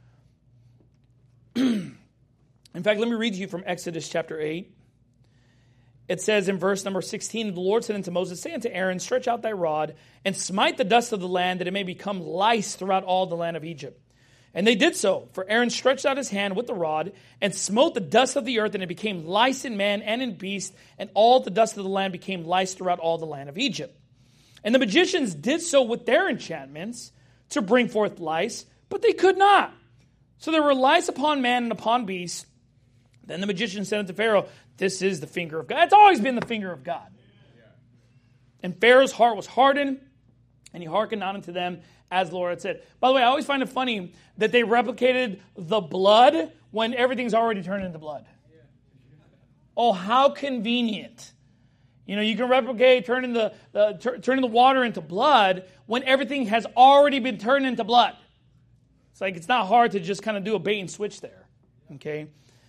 In fact, let me read to you from Exodus chapter eight. It says in verse number sixteen, the Lord said unto Moses, say unto Aaron, stretch out thy rod and smite the dust of the land, that it may become lice throughout all the land of Egypt. And they did so, for Aaron stretched out his hand with the rod and smote the dust of the earth, and it became lice in man and in beast, and all the dust of the land became lice throughout all the land of Egypt. And the magicians did so with their enchantments to bring forth lice, but they could not. So there were lice upon man and upon beast. Then the magician said unto Pharaoh, this is the finger of God. It's always been the finger of God. And Pharaoh's heart was hardened, and he hearkened not unto them, as the Lord had said. By the way, I always find it funny that they replicated the blood when everything's already turned into blood. Oh, how convenient. You know, you can replicate turning the, the tur- turning the water into blood when everything has already been turned into blood. It's like it's not hard to just kind of do a bait and switch there. Okay?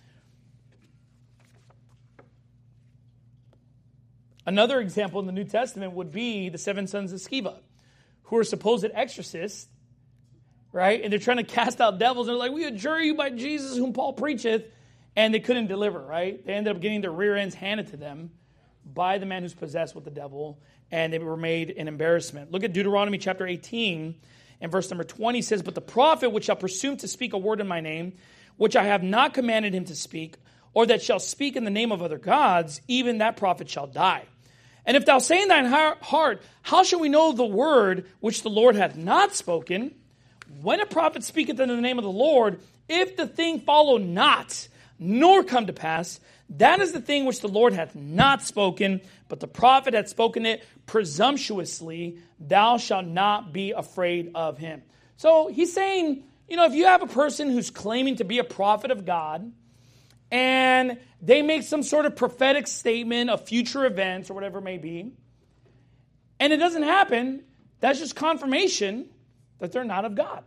Another example in the New Testament would be the seven sons of Sceva, who are supposed exorcists, right? And they're trying to cast out devils. And they're like, we adjure you by Jesus whom Paul preacheth. And they couldn't deliver, right? They ended up getting their rear ends handed to them by the man who's possessed with the devil. And they were made an embarrassment. Look at Deuteronomy chapter eighteen and verse number twenty says, but the prophet which shall presume to speak a word in my name, which I have not commanded him to speak, or that shall speak in the name of other gods, even that prophet shall die. And if thou say in thine heart, how shall we know the word which the Lord hath not spoken? When a prophet speaketh in the name of the Lord, if the thing follow not, nor come to pass, that is the thing which the Lord hath not spoken, but the prophet hath spoken it presumptuously, thou shalt not be afraid of him. So he's saying, you know, if you have a person who's claiming to be a prophet of God, and they make some sort of prophetic statement of future events or whatever it may be, and it doesn't happen, that's just confirmation that they're not of God.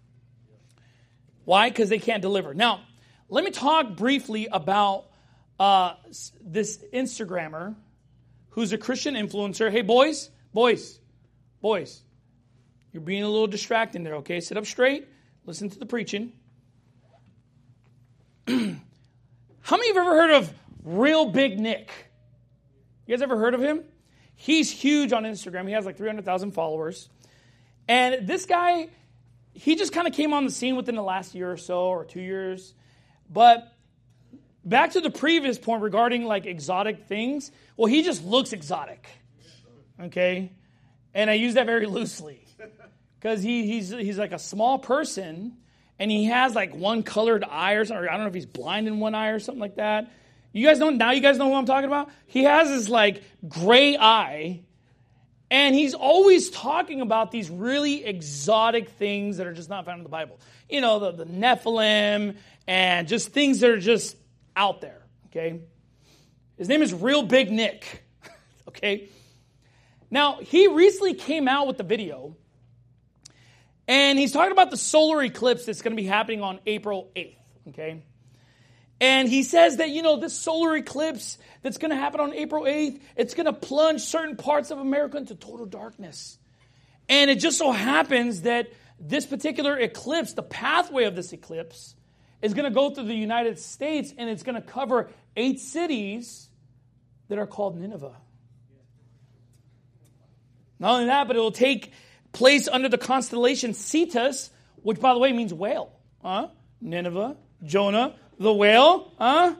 Why? Because they can't deliver. Now, let me talk briefly about uh, this Instagrammer who's a Christian influencer. Hey, boys, boys, boys, you're being a little distracting there, okay? Sit up straight. Listen to the preaching. How many of you have ever heard of Real Big Nick? You guys ever heard of him? He's huge on Instagram. He has like three hundred thousand followers. And this guy, he just kind of came on the scene within the last year or so, or two years. But back to the previous point regarding like exotic things, well, he just looks exotic. Okay? And I use that very loosely. Because he, he's he's like a small person, and he has like one colored eye or something. Or I don't know if he's blind in one eye or something like that. You guys know, now you guys know what I'm talking about? He has this like gray eye, and he's always talking about these really exotic things that are just not found in the Bible. You know, the, the Nephilim, and just things that are just out there, okay? His name is Real Big Nick, okay? Now, he recently came out with the video, and he's talking about the solar eclipse that's going to be happening on April eighth, okay? And he says that, you know, this solar eclipse that's going to happen on April eighth, it's going to plunge certain parts of America into total darkness. And it just so happens that this particular eclipse, the pathway of this eclipse, is going to go through the United States, and it's going to cover eight cities that are called Nineveh. Not only that, but it will take place under the constellation Cetus, which, by the way, means whale. Huh? Nineveh, Jonah, the whale. Huh?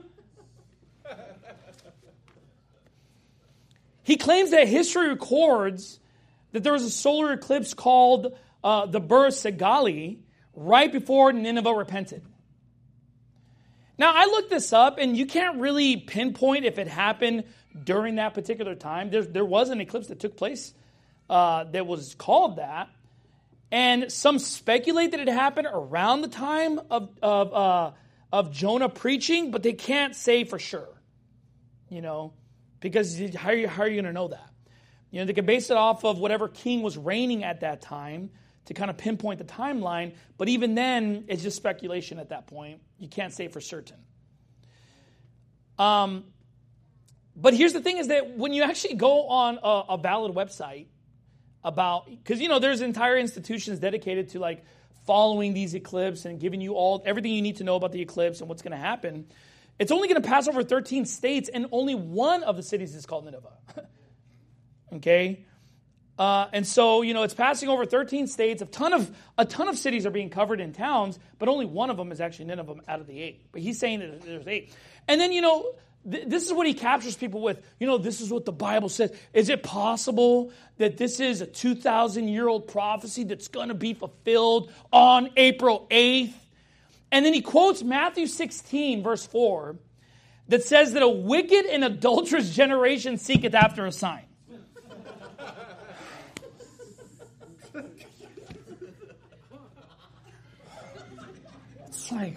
He claims that history records that there was a solar eclipse called uh, the Burr Segali right before Nineveh repented. Now, I looked this up, and you can't really pinpoint if it happened during that particular time. There, there was an eclipse that took place uh, that was called that. And some speculate that it happened around the time of, of, uh, of Jonah preaching, but they can't say for sure. You know, because how are you, how are you going to know that? You know, they can base it off of whatever king was reigning at that time to kind of pinpoint the timeline. But even then, it's just speculation at that point. You can't say for certain. Um, but here's the thing is that when you actually go on a, a valid website about, because, you know, there's entire institutions dedicated to like following these eclipses and giving you all everything you need to know about the eclipse and what's going to happen. It's only going to pass over thirteen states, and only one of the cities is called Nineveh. Okay? Uh, and so, you know, it's passing over thirteen states. A ton of a ton of cities are being covered in towns, but only one of them is actually Nineveh out of the eight. But he's saying that there's eight. And then, you know, th- this is what he captures people with. You know, this is what the Bible says. Is it possible that this is a two thousand year old prophecy that's going to be fulfilled on April eighth? And then he quotes Matthew sixteen, verse four, that says that a wicked and adulterous generation seeketh after a sign. It's like,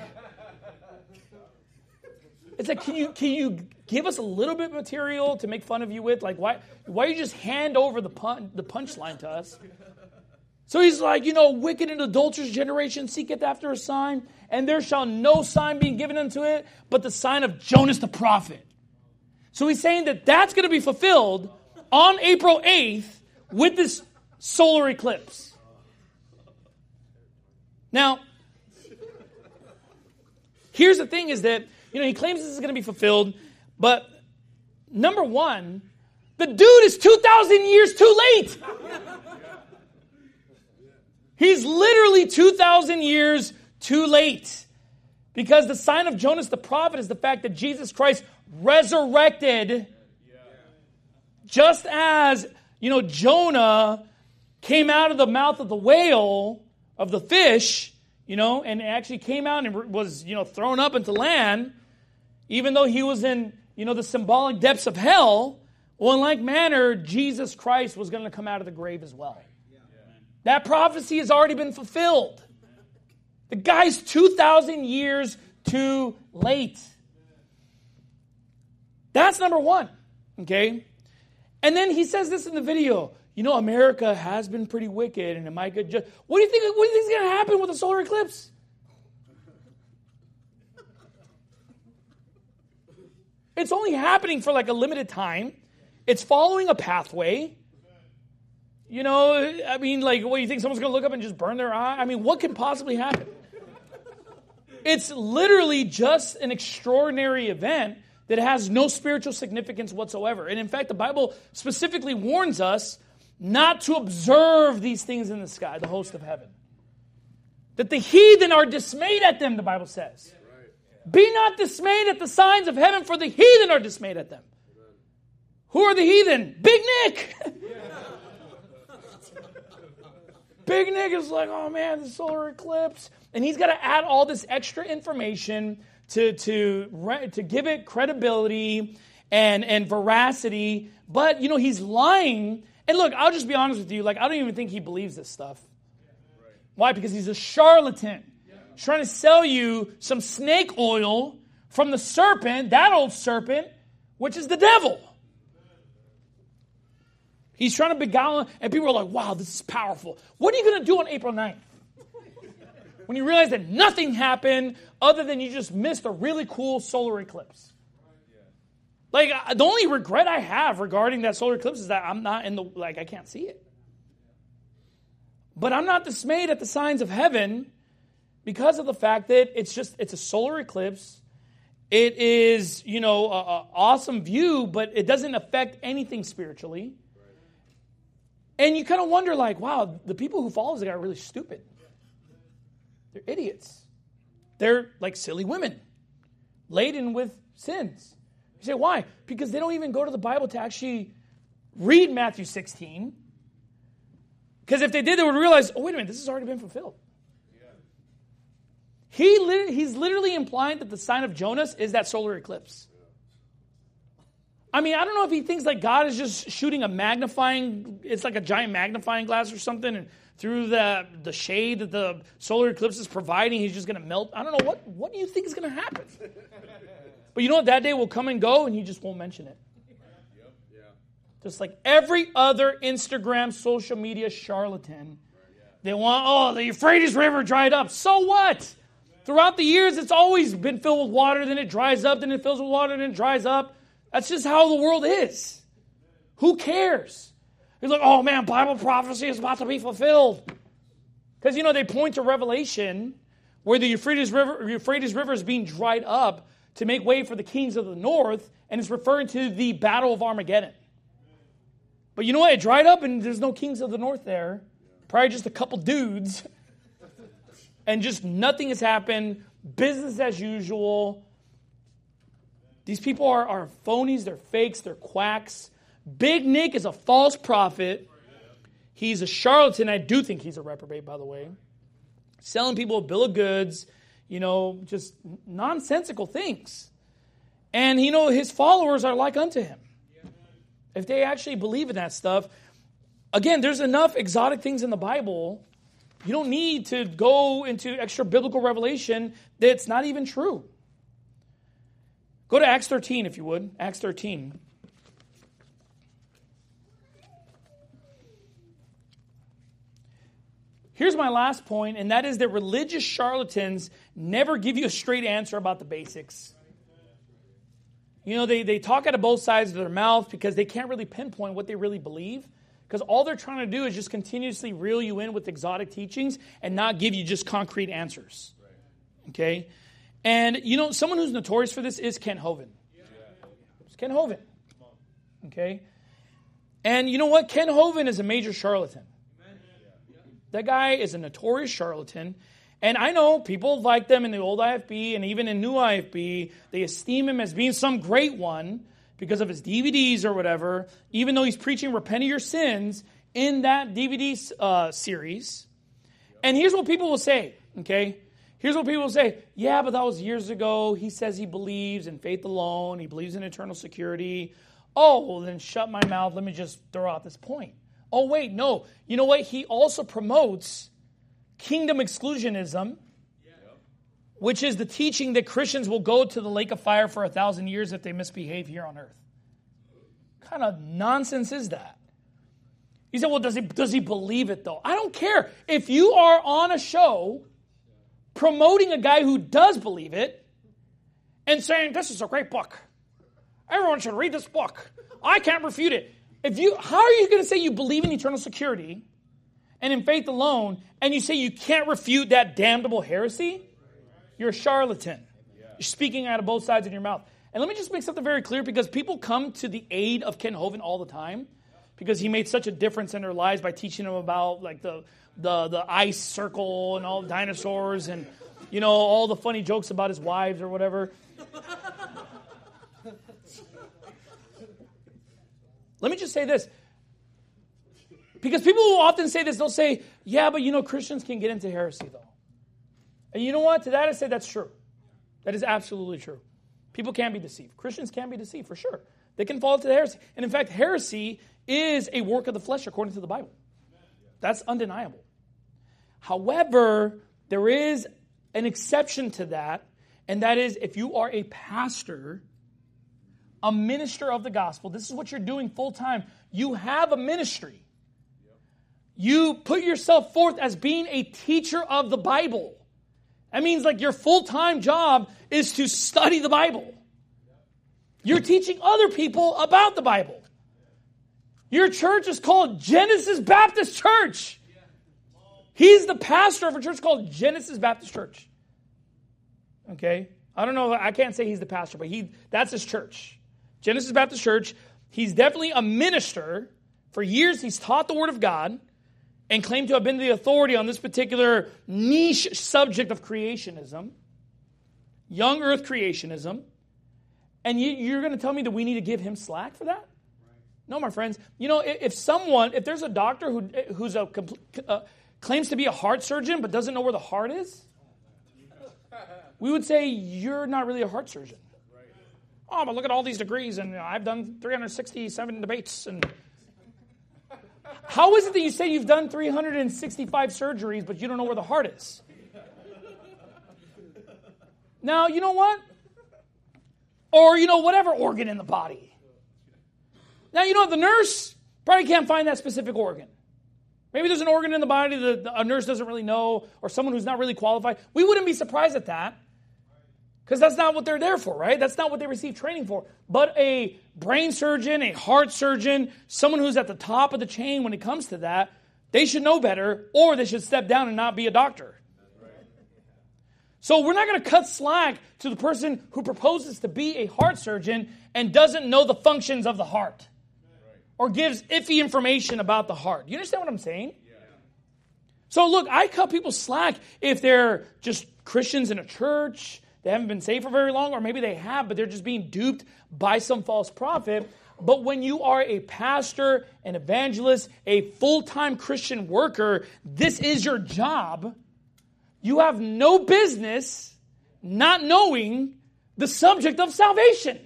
it's like, can you can you give us a little bit of material to make fun of you with? Like, why why you just hand over the pun, the punchline to us? So he's like, you know, wicked and adulterous generation seeketh after a sign, and there shall no sign be given unto it, but the sign of Jonas the prophet. So he's saying that that's going to be fulfilled on April eighth with this solar eclipse. Now, here's the thing is that, you know, he claims this is going to be fulfilled, but number one, the dude is two thousand years too late. He's literally two thousand years too late. Because the sign of Jonas the prophet is the fact that Jesus Christ resurrected just as, you know, Jonah came out of the mouth of the whale, of the fish, you know, and actually came out and was, you know, thrown up into land, even though he was in, you know, the symbolic depths of hell. Well, in like manner, Jesus Christ was going to come out of the grave as well. That prophecy has already been fulfilled. The guy's two thousand years too late. That's number one, okay? And then he says this in the video. You know, America has been pretty wicked, and it might get just... What do you think, what do you think is going to happen with a solar eclipse? It's only happening for like a limited time. It's following a pathway. You know, I mean, like, what, you think someone's going to look up and just burn their eye? I mean, what can possibly happen? It's literally just an extraordinary event that has no spiritual significance whatsoever. And in fact, the Bible specifically warns us not to observe these things in the sky, the host of heaven. That the heathen are dismayed at them, the Bible says. Be not dismayed at the signs of heaven, for the heathen are dismayed at them. Who are the heathen? Big Nick! Big Nick is like, oh man, the solar eclipse. And he's got to add all this extra information to, to, to give it credibility and, and veracity. But, you know, he's lying. And look, I'll just be honest with you. Like, I don't even think he believes this stuff. Why? Because he's a charlatan. He's trying to sell you some snake oil from the serpent, that old serpent, which is the devil. He's trying to beguile, and people are like, wow, this is powerful. What are you going to do on April ninth? When you realize that nothing happened other than you just missed a really cool solar eclipse. Like, the only regret I have regarding that solar eclipse is that I'm not in the, like, I can't see it. But I'm not dismayed at the signs of heaven because of the fact that it's just, it's a solar eclipse. It is, you know, an awesome view, but it doesn't affect anything spiritually. And you kind of wonder, like, wow, the people who follow this guy are really stupid. They're idiots. They're like silly women, laden with sins. You say, why? Because they don't even go to the Bible to actually read Matthew sixteen. Because if they did, they would realize, oh, wait a minute, this has already been fulfilled. Yeah. He li- he's literally implying that the sign of Jonas is that solar eclipse. I mean, I don't know if he thinks like God is just shooting a magnifying, it's like a giant magnifying glass or something, and through the, the shade that the solar eclipse is providing, he's just going to melt. I don't know, what, what do you think is going to happen? But you know what, that day will come and go, and he just won't mention it. Just like every other Instagram social media charlatan. They want, oh, the Euphrates River dried up. So what? Throughout the years, it's always been filled with water, then it dries up, then it fills with water, then it dries up. That's just how the world is. Who cares? You're like, oh man, Bible prophecy is about to be fulfilled. Because, you know, they point to Revelation where the Euphrates River, Euphrates River is being dried up to make way for the kings of the north, and it's referring to the Battle of Armageddon. But you know what? It dried up and there's no kings of the north there. Probably just a couple dudes. And just nothing has happened. Business as usual. These people are, are phonies, they're fakes, they're quacks. Big Nick is a false prophet. He's a charlatan. I do think he's a reprobate, by the way. Selling people a bill of goods, you know, just nonsensical things. And, you know, his followers are like unto him. If they actually believe in that stuff, again, there's enough exotic things in the Bible. You don't need to go into extra biblical revelation that's not even true. Go to Acts thirteen, if you would. Acts thirteen. Here's my last point, and that is that religious charlatans never give you a straight answer about the basics. You know, they, they talk out of both sides of their mouth because they can't really pinpoint what they really believe. Because all they're trying to do is just continuously reel you in with exotic teachings and not give you just concrete answers. Okay? And, you know, someone who's notorious for this is Kent Hovind. It's Kent Hovind. Okay? And you know what? Kent Hovind is a major charlatan. That guy is a notorious charlatan. And I know people like them in the old I F B and even in new I F B. They esteem him as being some great one because of his D V Ds or whatever, even though he's preaching repent of your sins in that D V D uh, series. And here's what people will say, okay? Here's what people will say. Yeah, but that was years ago. He says he believes in faith alone. He believes in eternal security. Oh, well, then shut my mouth. Let me just throw out this point. Oh, wait, no. You know what? He also promotes kingdom exclusionism which is the teaching that Christians will go to the lake of fire for a thousand years if they misbehave here on earth. What kind of nonsense is that? He said, well, does he, does he believe it, though? I don't care. If you are on a show promoting a guy who does believe it and saying, this is a great book. Everyone should read this book. I can't refute it. If you, how are you going to say you believe in eternal security and in faith alone, and you say you can't refute that damnable heresy? You're a charlatan. You're speaking out of both sides of your mouth. And let me just make something very clear, because people come to the aid of Ken Hovind all the time, because he made such a difference in their lives by teaching them about like the the the ice circle and all the dinosaurs and, you know, all the funny jokes about his wives or whatever. Let me just say this. Because people will often say this, they'll say, yeah, but you know, Christians can get into heresy though. And you know what? To that I say that's true. That is absolutely true. People can be deceived. Christians can be deceived for sure. They can fall into the heresy. And in fact, heresy is a work of the flesh according to the Bible. That's undeniable. However, there is an exception to that, and that is if you are a pastor, a minister of the gospel, this is what you're doing full time. You have a ministry. You put yourself forth as being a teacher of the Bible. That means like your full-time job is to study the Bible. You're teaching other people about the Bible. Your church is called Genesis Baptist Church. He's the pastor of a church called Genesis Baptist Church. Okay? I don't know, I can't say he's the pastor, but he that's his church. Genesis Baptist Church. He's definitely a minister. For years he's taught the Word of God and claimed to have been the authority on this particular niche subject of creationism, young earth creationism. And you, you're going to tell me that we need to give him slack for that? No, my friends. You know, if someone, if there's a doctor who who's a uh, claims to be a heart surgeon but doesn't know where the heart is, we would say you're not really a heart surgeon. Oh, but look at all these degrees, and you know, I've done three hundred sixty-seven debates. And how is it that you say you've done three hundred sixty-five surgeries, but you don't know where the heart is? Now, you know what? Or, you know, whatever organ in the body. Now, you know, the nurse probably can't find that specific organ. Maybe there's an organ in the body that a nurse doesn't really know, or someone who's not really qualified. We wouldn't be surprised at that, because that's not what they're there for, right? That's not what they receive training for. But a brain surgeon, a heart surgeon, someone who's at the top of the chain when it comes to that, they should know better, or they should step down and not be a doctor. So we're not going to cut slack to the person who proposes to be a heart surgeon and doesn't know the functions of the heart or gives iffy information about the heart. You understand what I'm saying? Yeah. So look, I cut people slack if they're just Christians in a church, they haven't been saved for very long, or maybe they have, but they're just being duped by some false prophet. But when you are a pastor, an evangelist, a full-time Christian worker, this is your job. You have no business not knowing the subject of salvation.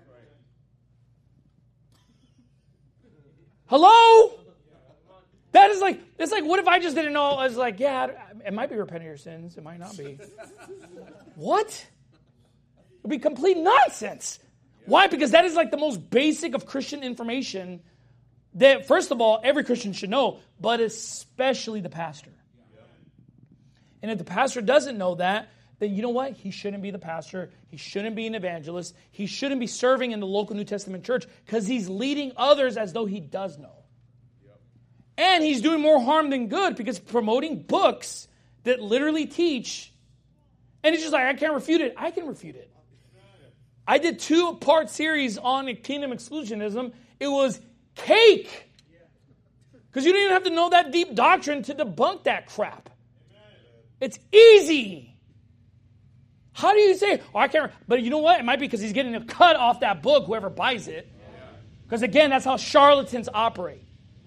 Hello? That is like, it's like, what if I just didn't know? I was like, yeah, it might be repent of your sins. It might not be. What? It would be complete nonsense. Why? Because that is like the most basic of Christian information that, first of all, every Christian should know, but especially the pastor. And if the pastor doesn't know that, then you know what? He shouldn't be the pastor. He shouldn't be an evangelist. He shouldn't be serving in the local New Testament church, because he's leading others as though he does know. Yep. And he's doing more harm than good, because promoting books that literally teach, and it's just like, I can't refute it. I can refute it. I did two-part series on kingdom exclusionism. It was cake. Because you don't even have to know that deep doctrine to debunk that crap. It's easy. How do you say, oh, I can't, but you know what? It might be because he's getting a cut off that book, whoever buys it. Because again, that's how charlatans operate.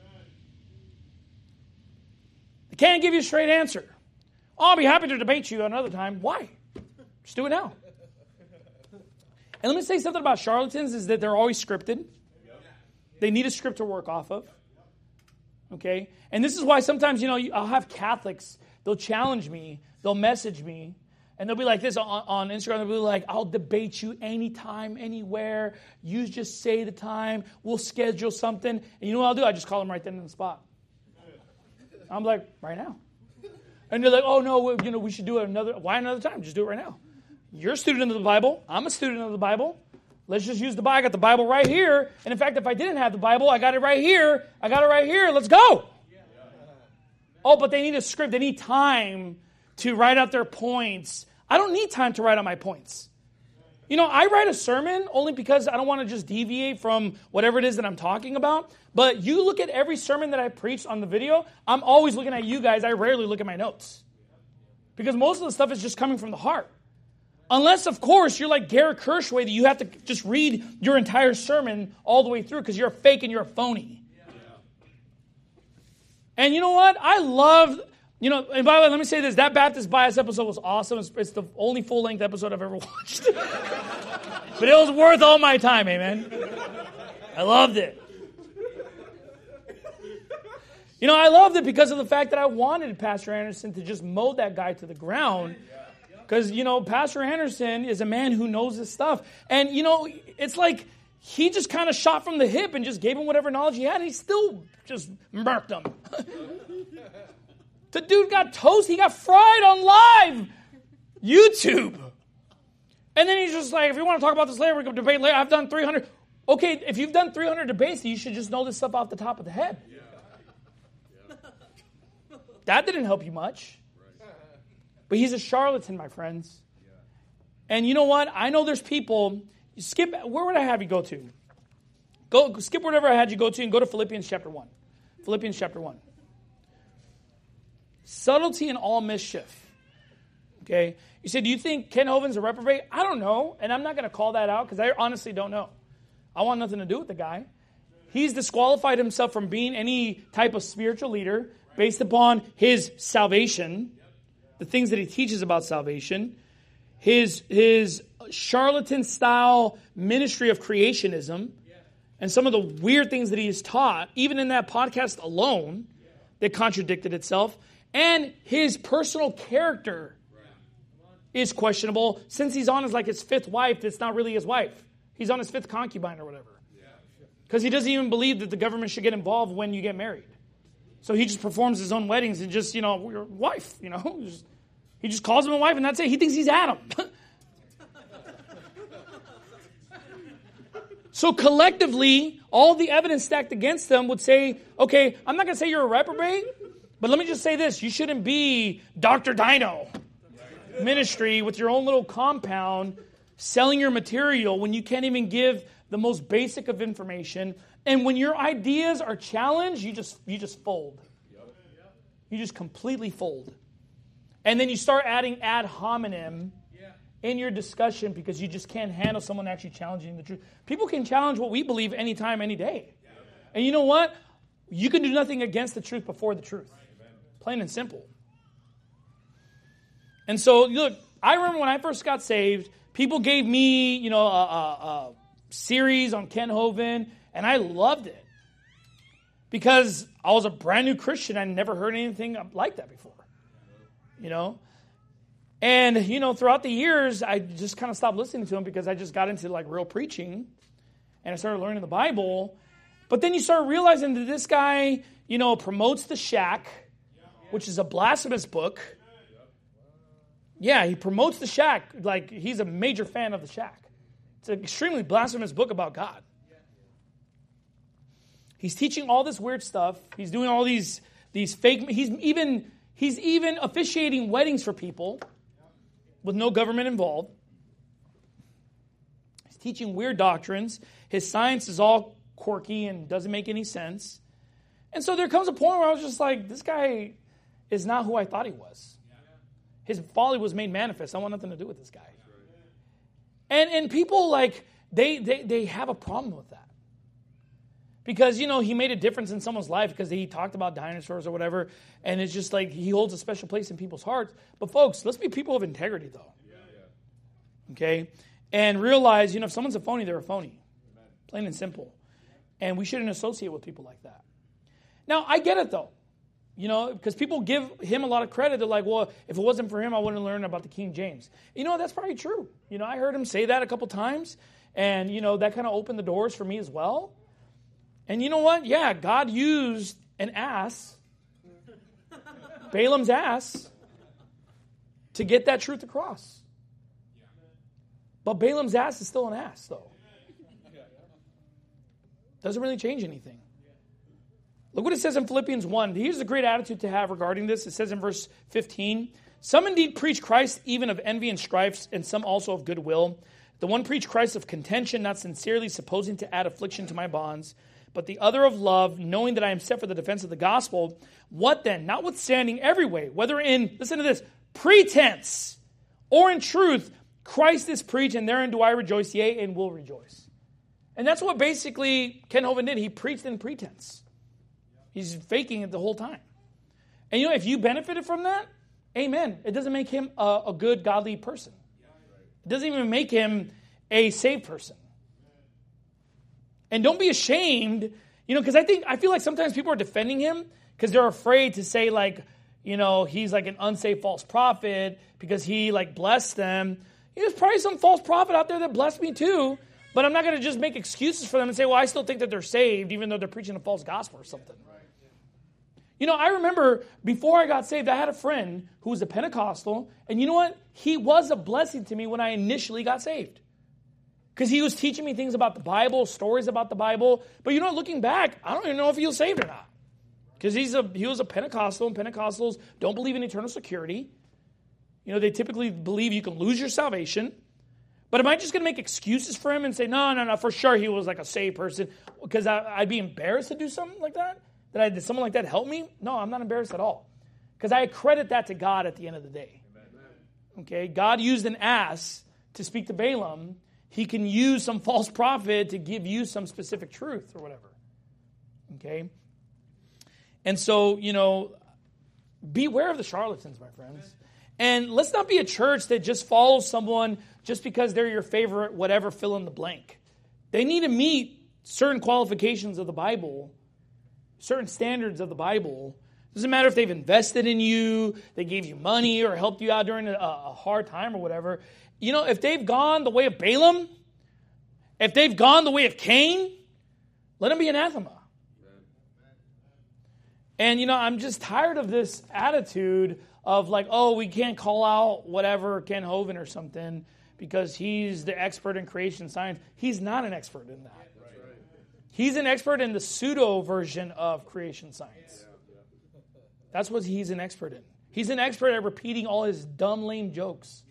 They can't give you a straight answer. Oh, I'll be happy to debate you another time. Why? Just do it now. And let me say something about charlatans is that they're always scripted. They need a script to work off of. Okay? And this is why sometimes, you know, I'll have Catholics, they'll challenge me, they'll message me, And they'll be like this on, on Instagram. They'll be like, I'll debate you anytime, anywhere. You just say the time. We'll schedule something. And you know what I'll do? I just call them right then on the spot. I'm like, right now. And they're like, oh, no, we, you know, we should do it another. Why another time? Just do it right now. You're a student of the Bible. I'm a student of the Bible. Let's just use the Bible. I got the Bible right here. And in fact, if I didn't have the Bible, I got it right here. I got it right here. Let's go. Oh, but they need a script. They need time to write out their points. I don't need time to write out my points. You know, I write a sermon only because I don't want to just deviate from whatever it is that I'm talking about. But you look at every sermon that I preached on the video, I'm always looking at you guys. I rarely look at my notes. Because most of the stuff is just coming from the heart. Unless, of course, you're like Garrett Kirschway, that you have to just read your entire sermon all the way through because you're a fake and you're a phony. And you know what? I love... You know, and by the way, let me say this. That Baptist Bias episode was awesome. It's, it's the only full-length episode I've ever watched. But it was worth all my time, amen. I loved it. You know, I loved it because of the fact that I wanted Pastor Anderson to just mow that guy to the ground. Because, you know, Pastor Anderson is a man who knows his stuff. And, you know, it's like he just kind of shot from the hip and just gave him whatever knowledge he had. And he still just murked him. The dude got toast. He got fried on live YouTube. And then he's just like, if you want to talk about this later, we can debate later. I've done three hundred. Okay, if you've done three hundred debates, you should just know this stuff off the top of the head. Yeah. Yeah. That didn't help you much. But he's a charlatan, my friends. And you know what? I know there's people. Skip. Where would I have you go to? Go skip whatever I had you go to and go to Philippians chapter one. Philippians chapter one. Subtlety in all mischief. Okay? You say, do you think Ken Hovind's a reprobate? I don't know, and I'm not going to call that out because I honestly don't know. I want nothing to do with the guy. He's disqualified himself from being any type of spiritual leader based upon his salvation, the things that he teaches about salvation, his, his charlatan-style ministry of creationism, and some of the weird things that he has taught, even in that podcast alone, that contradicted itself. And his personal character is questionable since he's on his like his fifth wife that's not really his wife. He's on his fifth concubine or whatever. Because he doesn't even believe that the government should get involved when you get married. So he just performs his own weddings and just, you know, your wife, you know. Just, he just calls him a wife and that's it. He thinks he's Adam. So collectively, all the evidence stacked against them would say, okay, I'm not going to say you're a reprobate, but let me just say this. You shouldn't be Doctor Dino ministry with your own little compound selling your material when you can't even give the most basic of information. And when your ideas are challenged, you just you just fold. You just completely fold. And then you start adding ad hominem in your discussion because you just can't handle someone actually challenging the truth. People can challenge what we believe anytime, any day. And you know what? You can do nothing against the truth before the truth. Plain and simple. And so, look, I remember when I first got saved, people gave me, you know, a, a, a series on Ken Hovind, and I loved it. Because I was a brand new Christian. I never heard anything like that before. You know? And, you know, throughout the years, I just kind of stopped listening to him because I just got into, like, real preaching. And I started learning the Bible. But then you start realizing that this guy, you know, promotes The Shack, which is a blasphemous book. Yeah, he promotes The Shack. Like, he's a major fan of The Shack. It's an extremely blasphemous book about God. He's teaching all this weird stuff. He's doing all these these fake... He's even he's even officiating weddings for people with no government involved. He's teaching weird doctrines. His science is all quirky and doesn't make any sense. And so there comes a point where I was just like, this guy is not who I thought he was. His folly was made manifest. I want nothing to do with this guy. And and people, like, they they they have a problem with that. Because, you know, he made a difference in someone's life because he talked about dinosaurs or whatever. And it's just like he holds a special place in people's hearts. But, folks, let's be people of integrity, though. Okay? And realize, you know, if someone's a phony, they're a phony. Plain and simple. And we shouldn't associate with people like that. Now, I get it, though. You know, because people give him a lot of credit. They're like, well, if it wasn't for him, I wouldn't learn about the King James. You know, that's probably true. You know, I heard him say that a couple times. And, you know, that kind of opened the doors for me as well. And you know what? Yeah, God used an ass, Balaam's ass, to get that truth across. But Balaam's ass is still an ass, though. Doesn't really change anything. Look what it says in Philippians one. Here's a great attitude to have regarding this. It says in verse fifteen, some indeed preach Christ even of envy and strifes, and some also of goodwill. The one preach Christ of contention, not sincerely, supposing to add affliction to my bonds, but the other of love, knowing that I am set for the defense of the gospel. What then? Notwithstanding every way, whether in, listen to this, pretense or in truth, Christ is preached, and therein do I rejoice, yea, and will rejoice. And that's what basically Ken Hovind did. He preached in pretense. He's faking it the whole time. And you know, if you benefited from that, amen. It doesn't make him a, a good, godly person. It doesn't even make him a saved person. And don't be ashamed, you know, because I think, I feel like sometimes people are defending him because they're afraid to say, like, you know, he's like an unsaved false prophet because he, like, blessed them. You know, there's probably some false prophet out there that blessed me too, but I'm not going to just make excuses for them and say, well, I still think that they're saved even though they're preaching a false gospel or something. You know, I remember before I got saved, I had a friend who was a Pentecostal, and you know what? He was a blessing to me when I initially got saved. Because he was teaching me things about the Bible, stories about the Bible. But you know, looking back, I don't even know if he was saved or not. Because he's a he was a Pentecostal, and Pentecostals don't believe in eternal security. You know, they typically believe you can lose your salvation. But am I just going to make excuses for him and say, no, no, no, for sure he was like a saved person? Because I'd be embarrassed to do something like that? That I, did someone like that help me? No, I'm not embarrassed at all. Because I credit that to God at the end of the day. Okay, God used an ass to speak to Balaam. He can use some false prophet to give you some specific truth or whatever. Okay? And so, you know, beware of the charlatans, my friends. And let's not be a church that just follows someone just because they're your favorite, whatever, fill in the blank. They need to meet certain qualifications of the Bible, certain standards of the Bible. Doesn't matter if they've invested in you, they gave you money or helped you out during a, a hard time or whatever. You know, if they've gone the way of Balaam, if they've gone the way of Cain, let them be anathema. And, you know, I'm just tired of this attitude of like, oh, we can't call out whatever, Ken Hovind or something, because he's the expert in creation science. He's not an expert in that. He's an expert in the pseudo version of creation science. That's what he's an expert in. He's an expert at repeating all his dumb, lame jokes.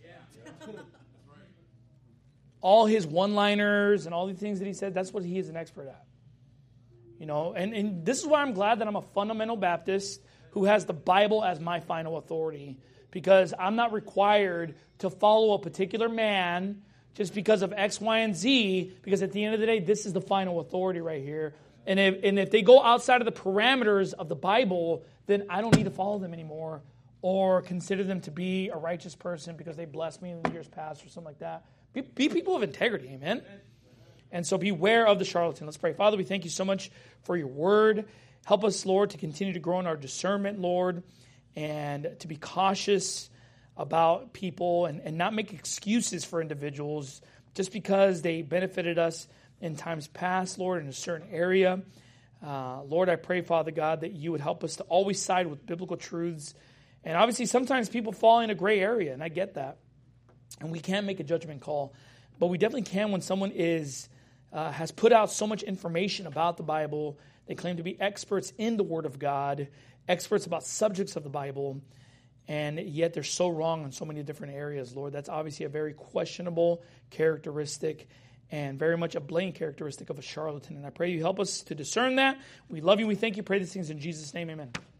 All his one-liners and all the things that he said, that's what he is an expert at. You know, and, and this is why I'm glad that I'm a fundamental Baptist who has the Bible as my final authority, because I'm not required to follow a particular man just because of X, Y, and Z, because at the end of the day, this is the final authority right here. And if, and if they go outside of the parameters of the Bible, then I don't need to follow them anymore or consider them to be a righteous person because they blessed me in the years past or something like that. Be, be people of integrity, amen? And so beware of the charlatan. Let's pray. Father, we thank you so much for your word. Help us, Lord, to continue to grow in our discernment, Lord, and to be cautious about people and, and not make excuses for individuals just because they benefited us in times past, Lord, in a certain area. Uh, Lord, I pray, Father God, that you would help us to always side with biblical truths. And obviously, sometimes people fall in a gray area, and I get that. And we can't make a judgment call. But we definitely can when someone is uh, has put out so much information about the Bible. They claim to be experts in the Word of God, experts about subjects of the Bible, and yet they're so wrong in so many different areas, Lord. That's obviously a very questionable characteristic and very much a blatant characteristic of a charlatan. And I pray you help us to discern that. We love you. We thank you. Pray these things in Jesus' name. Amen.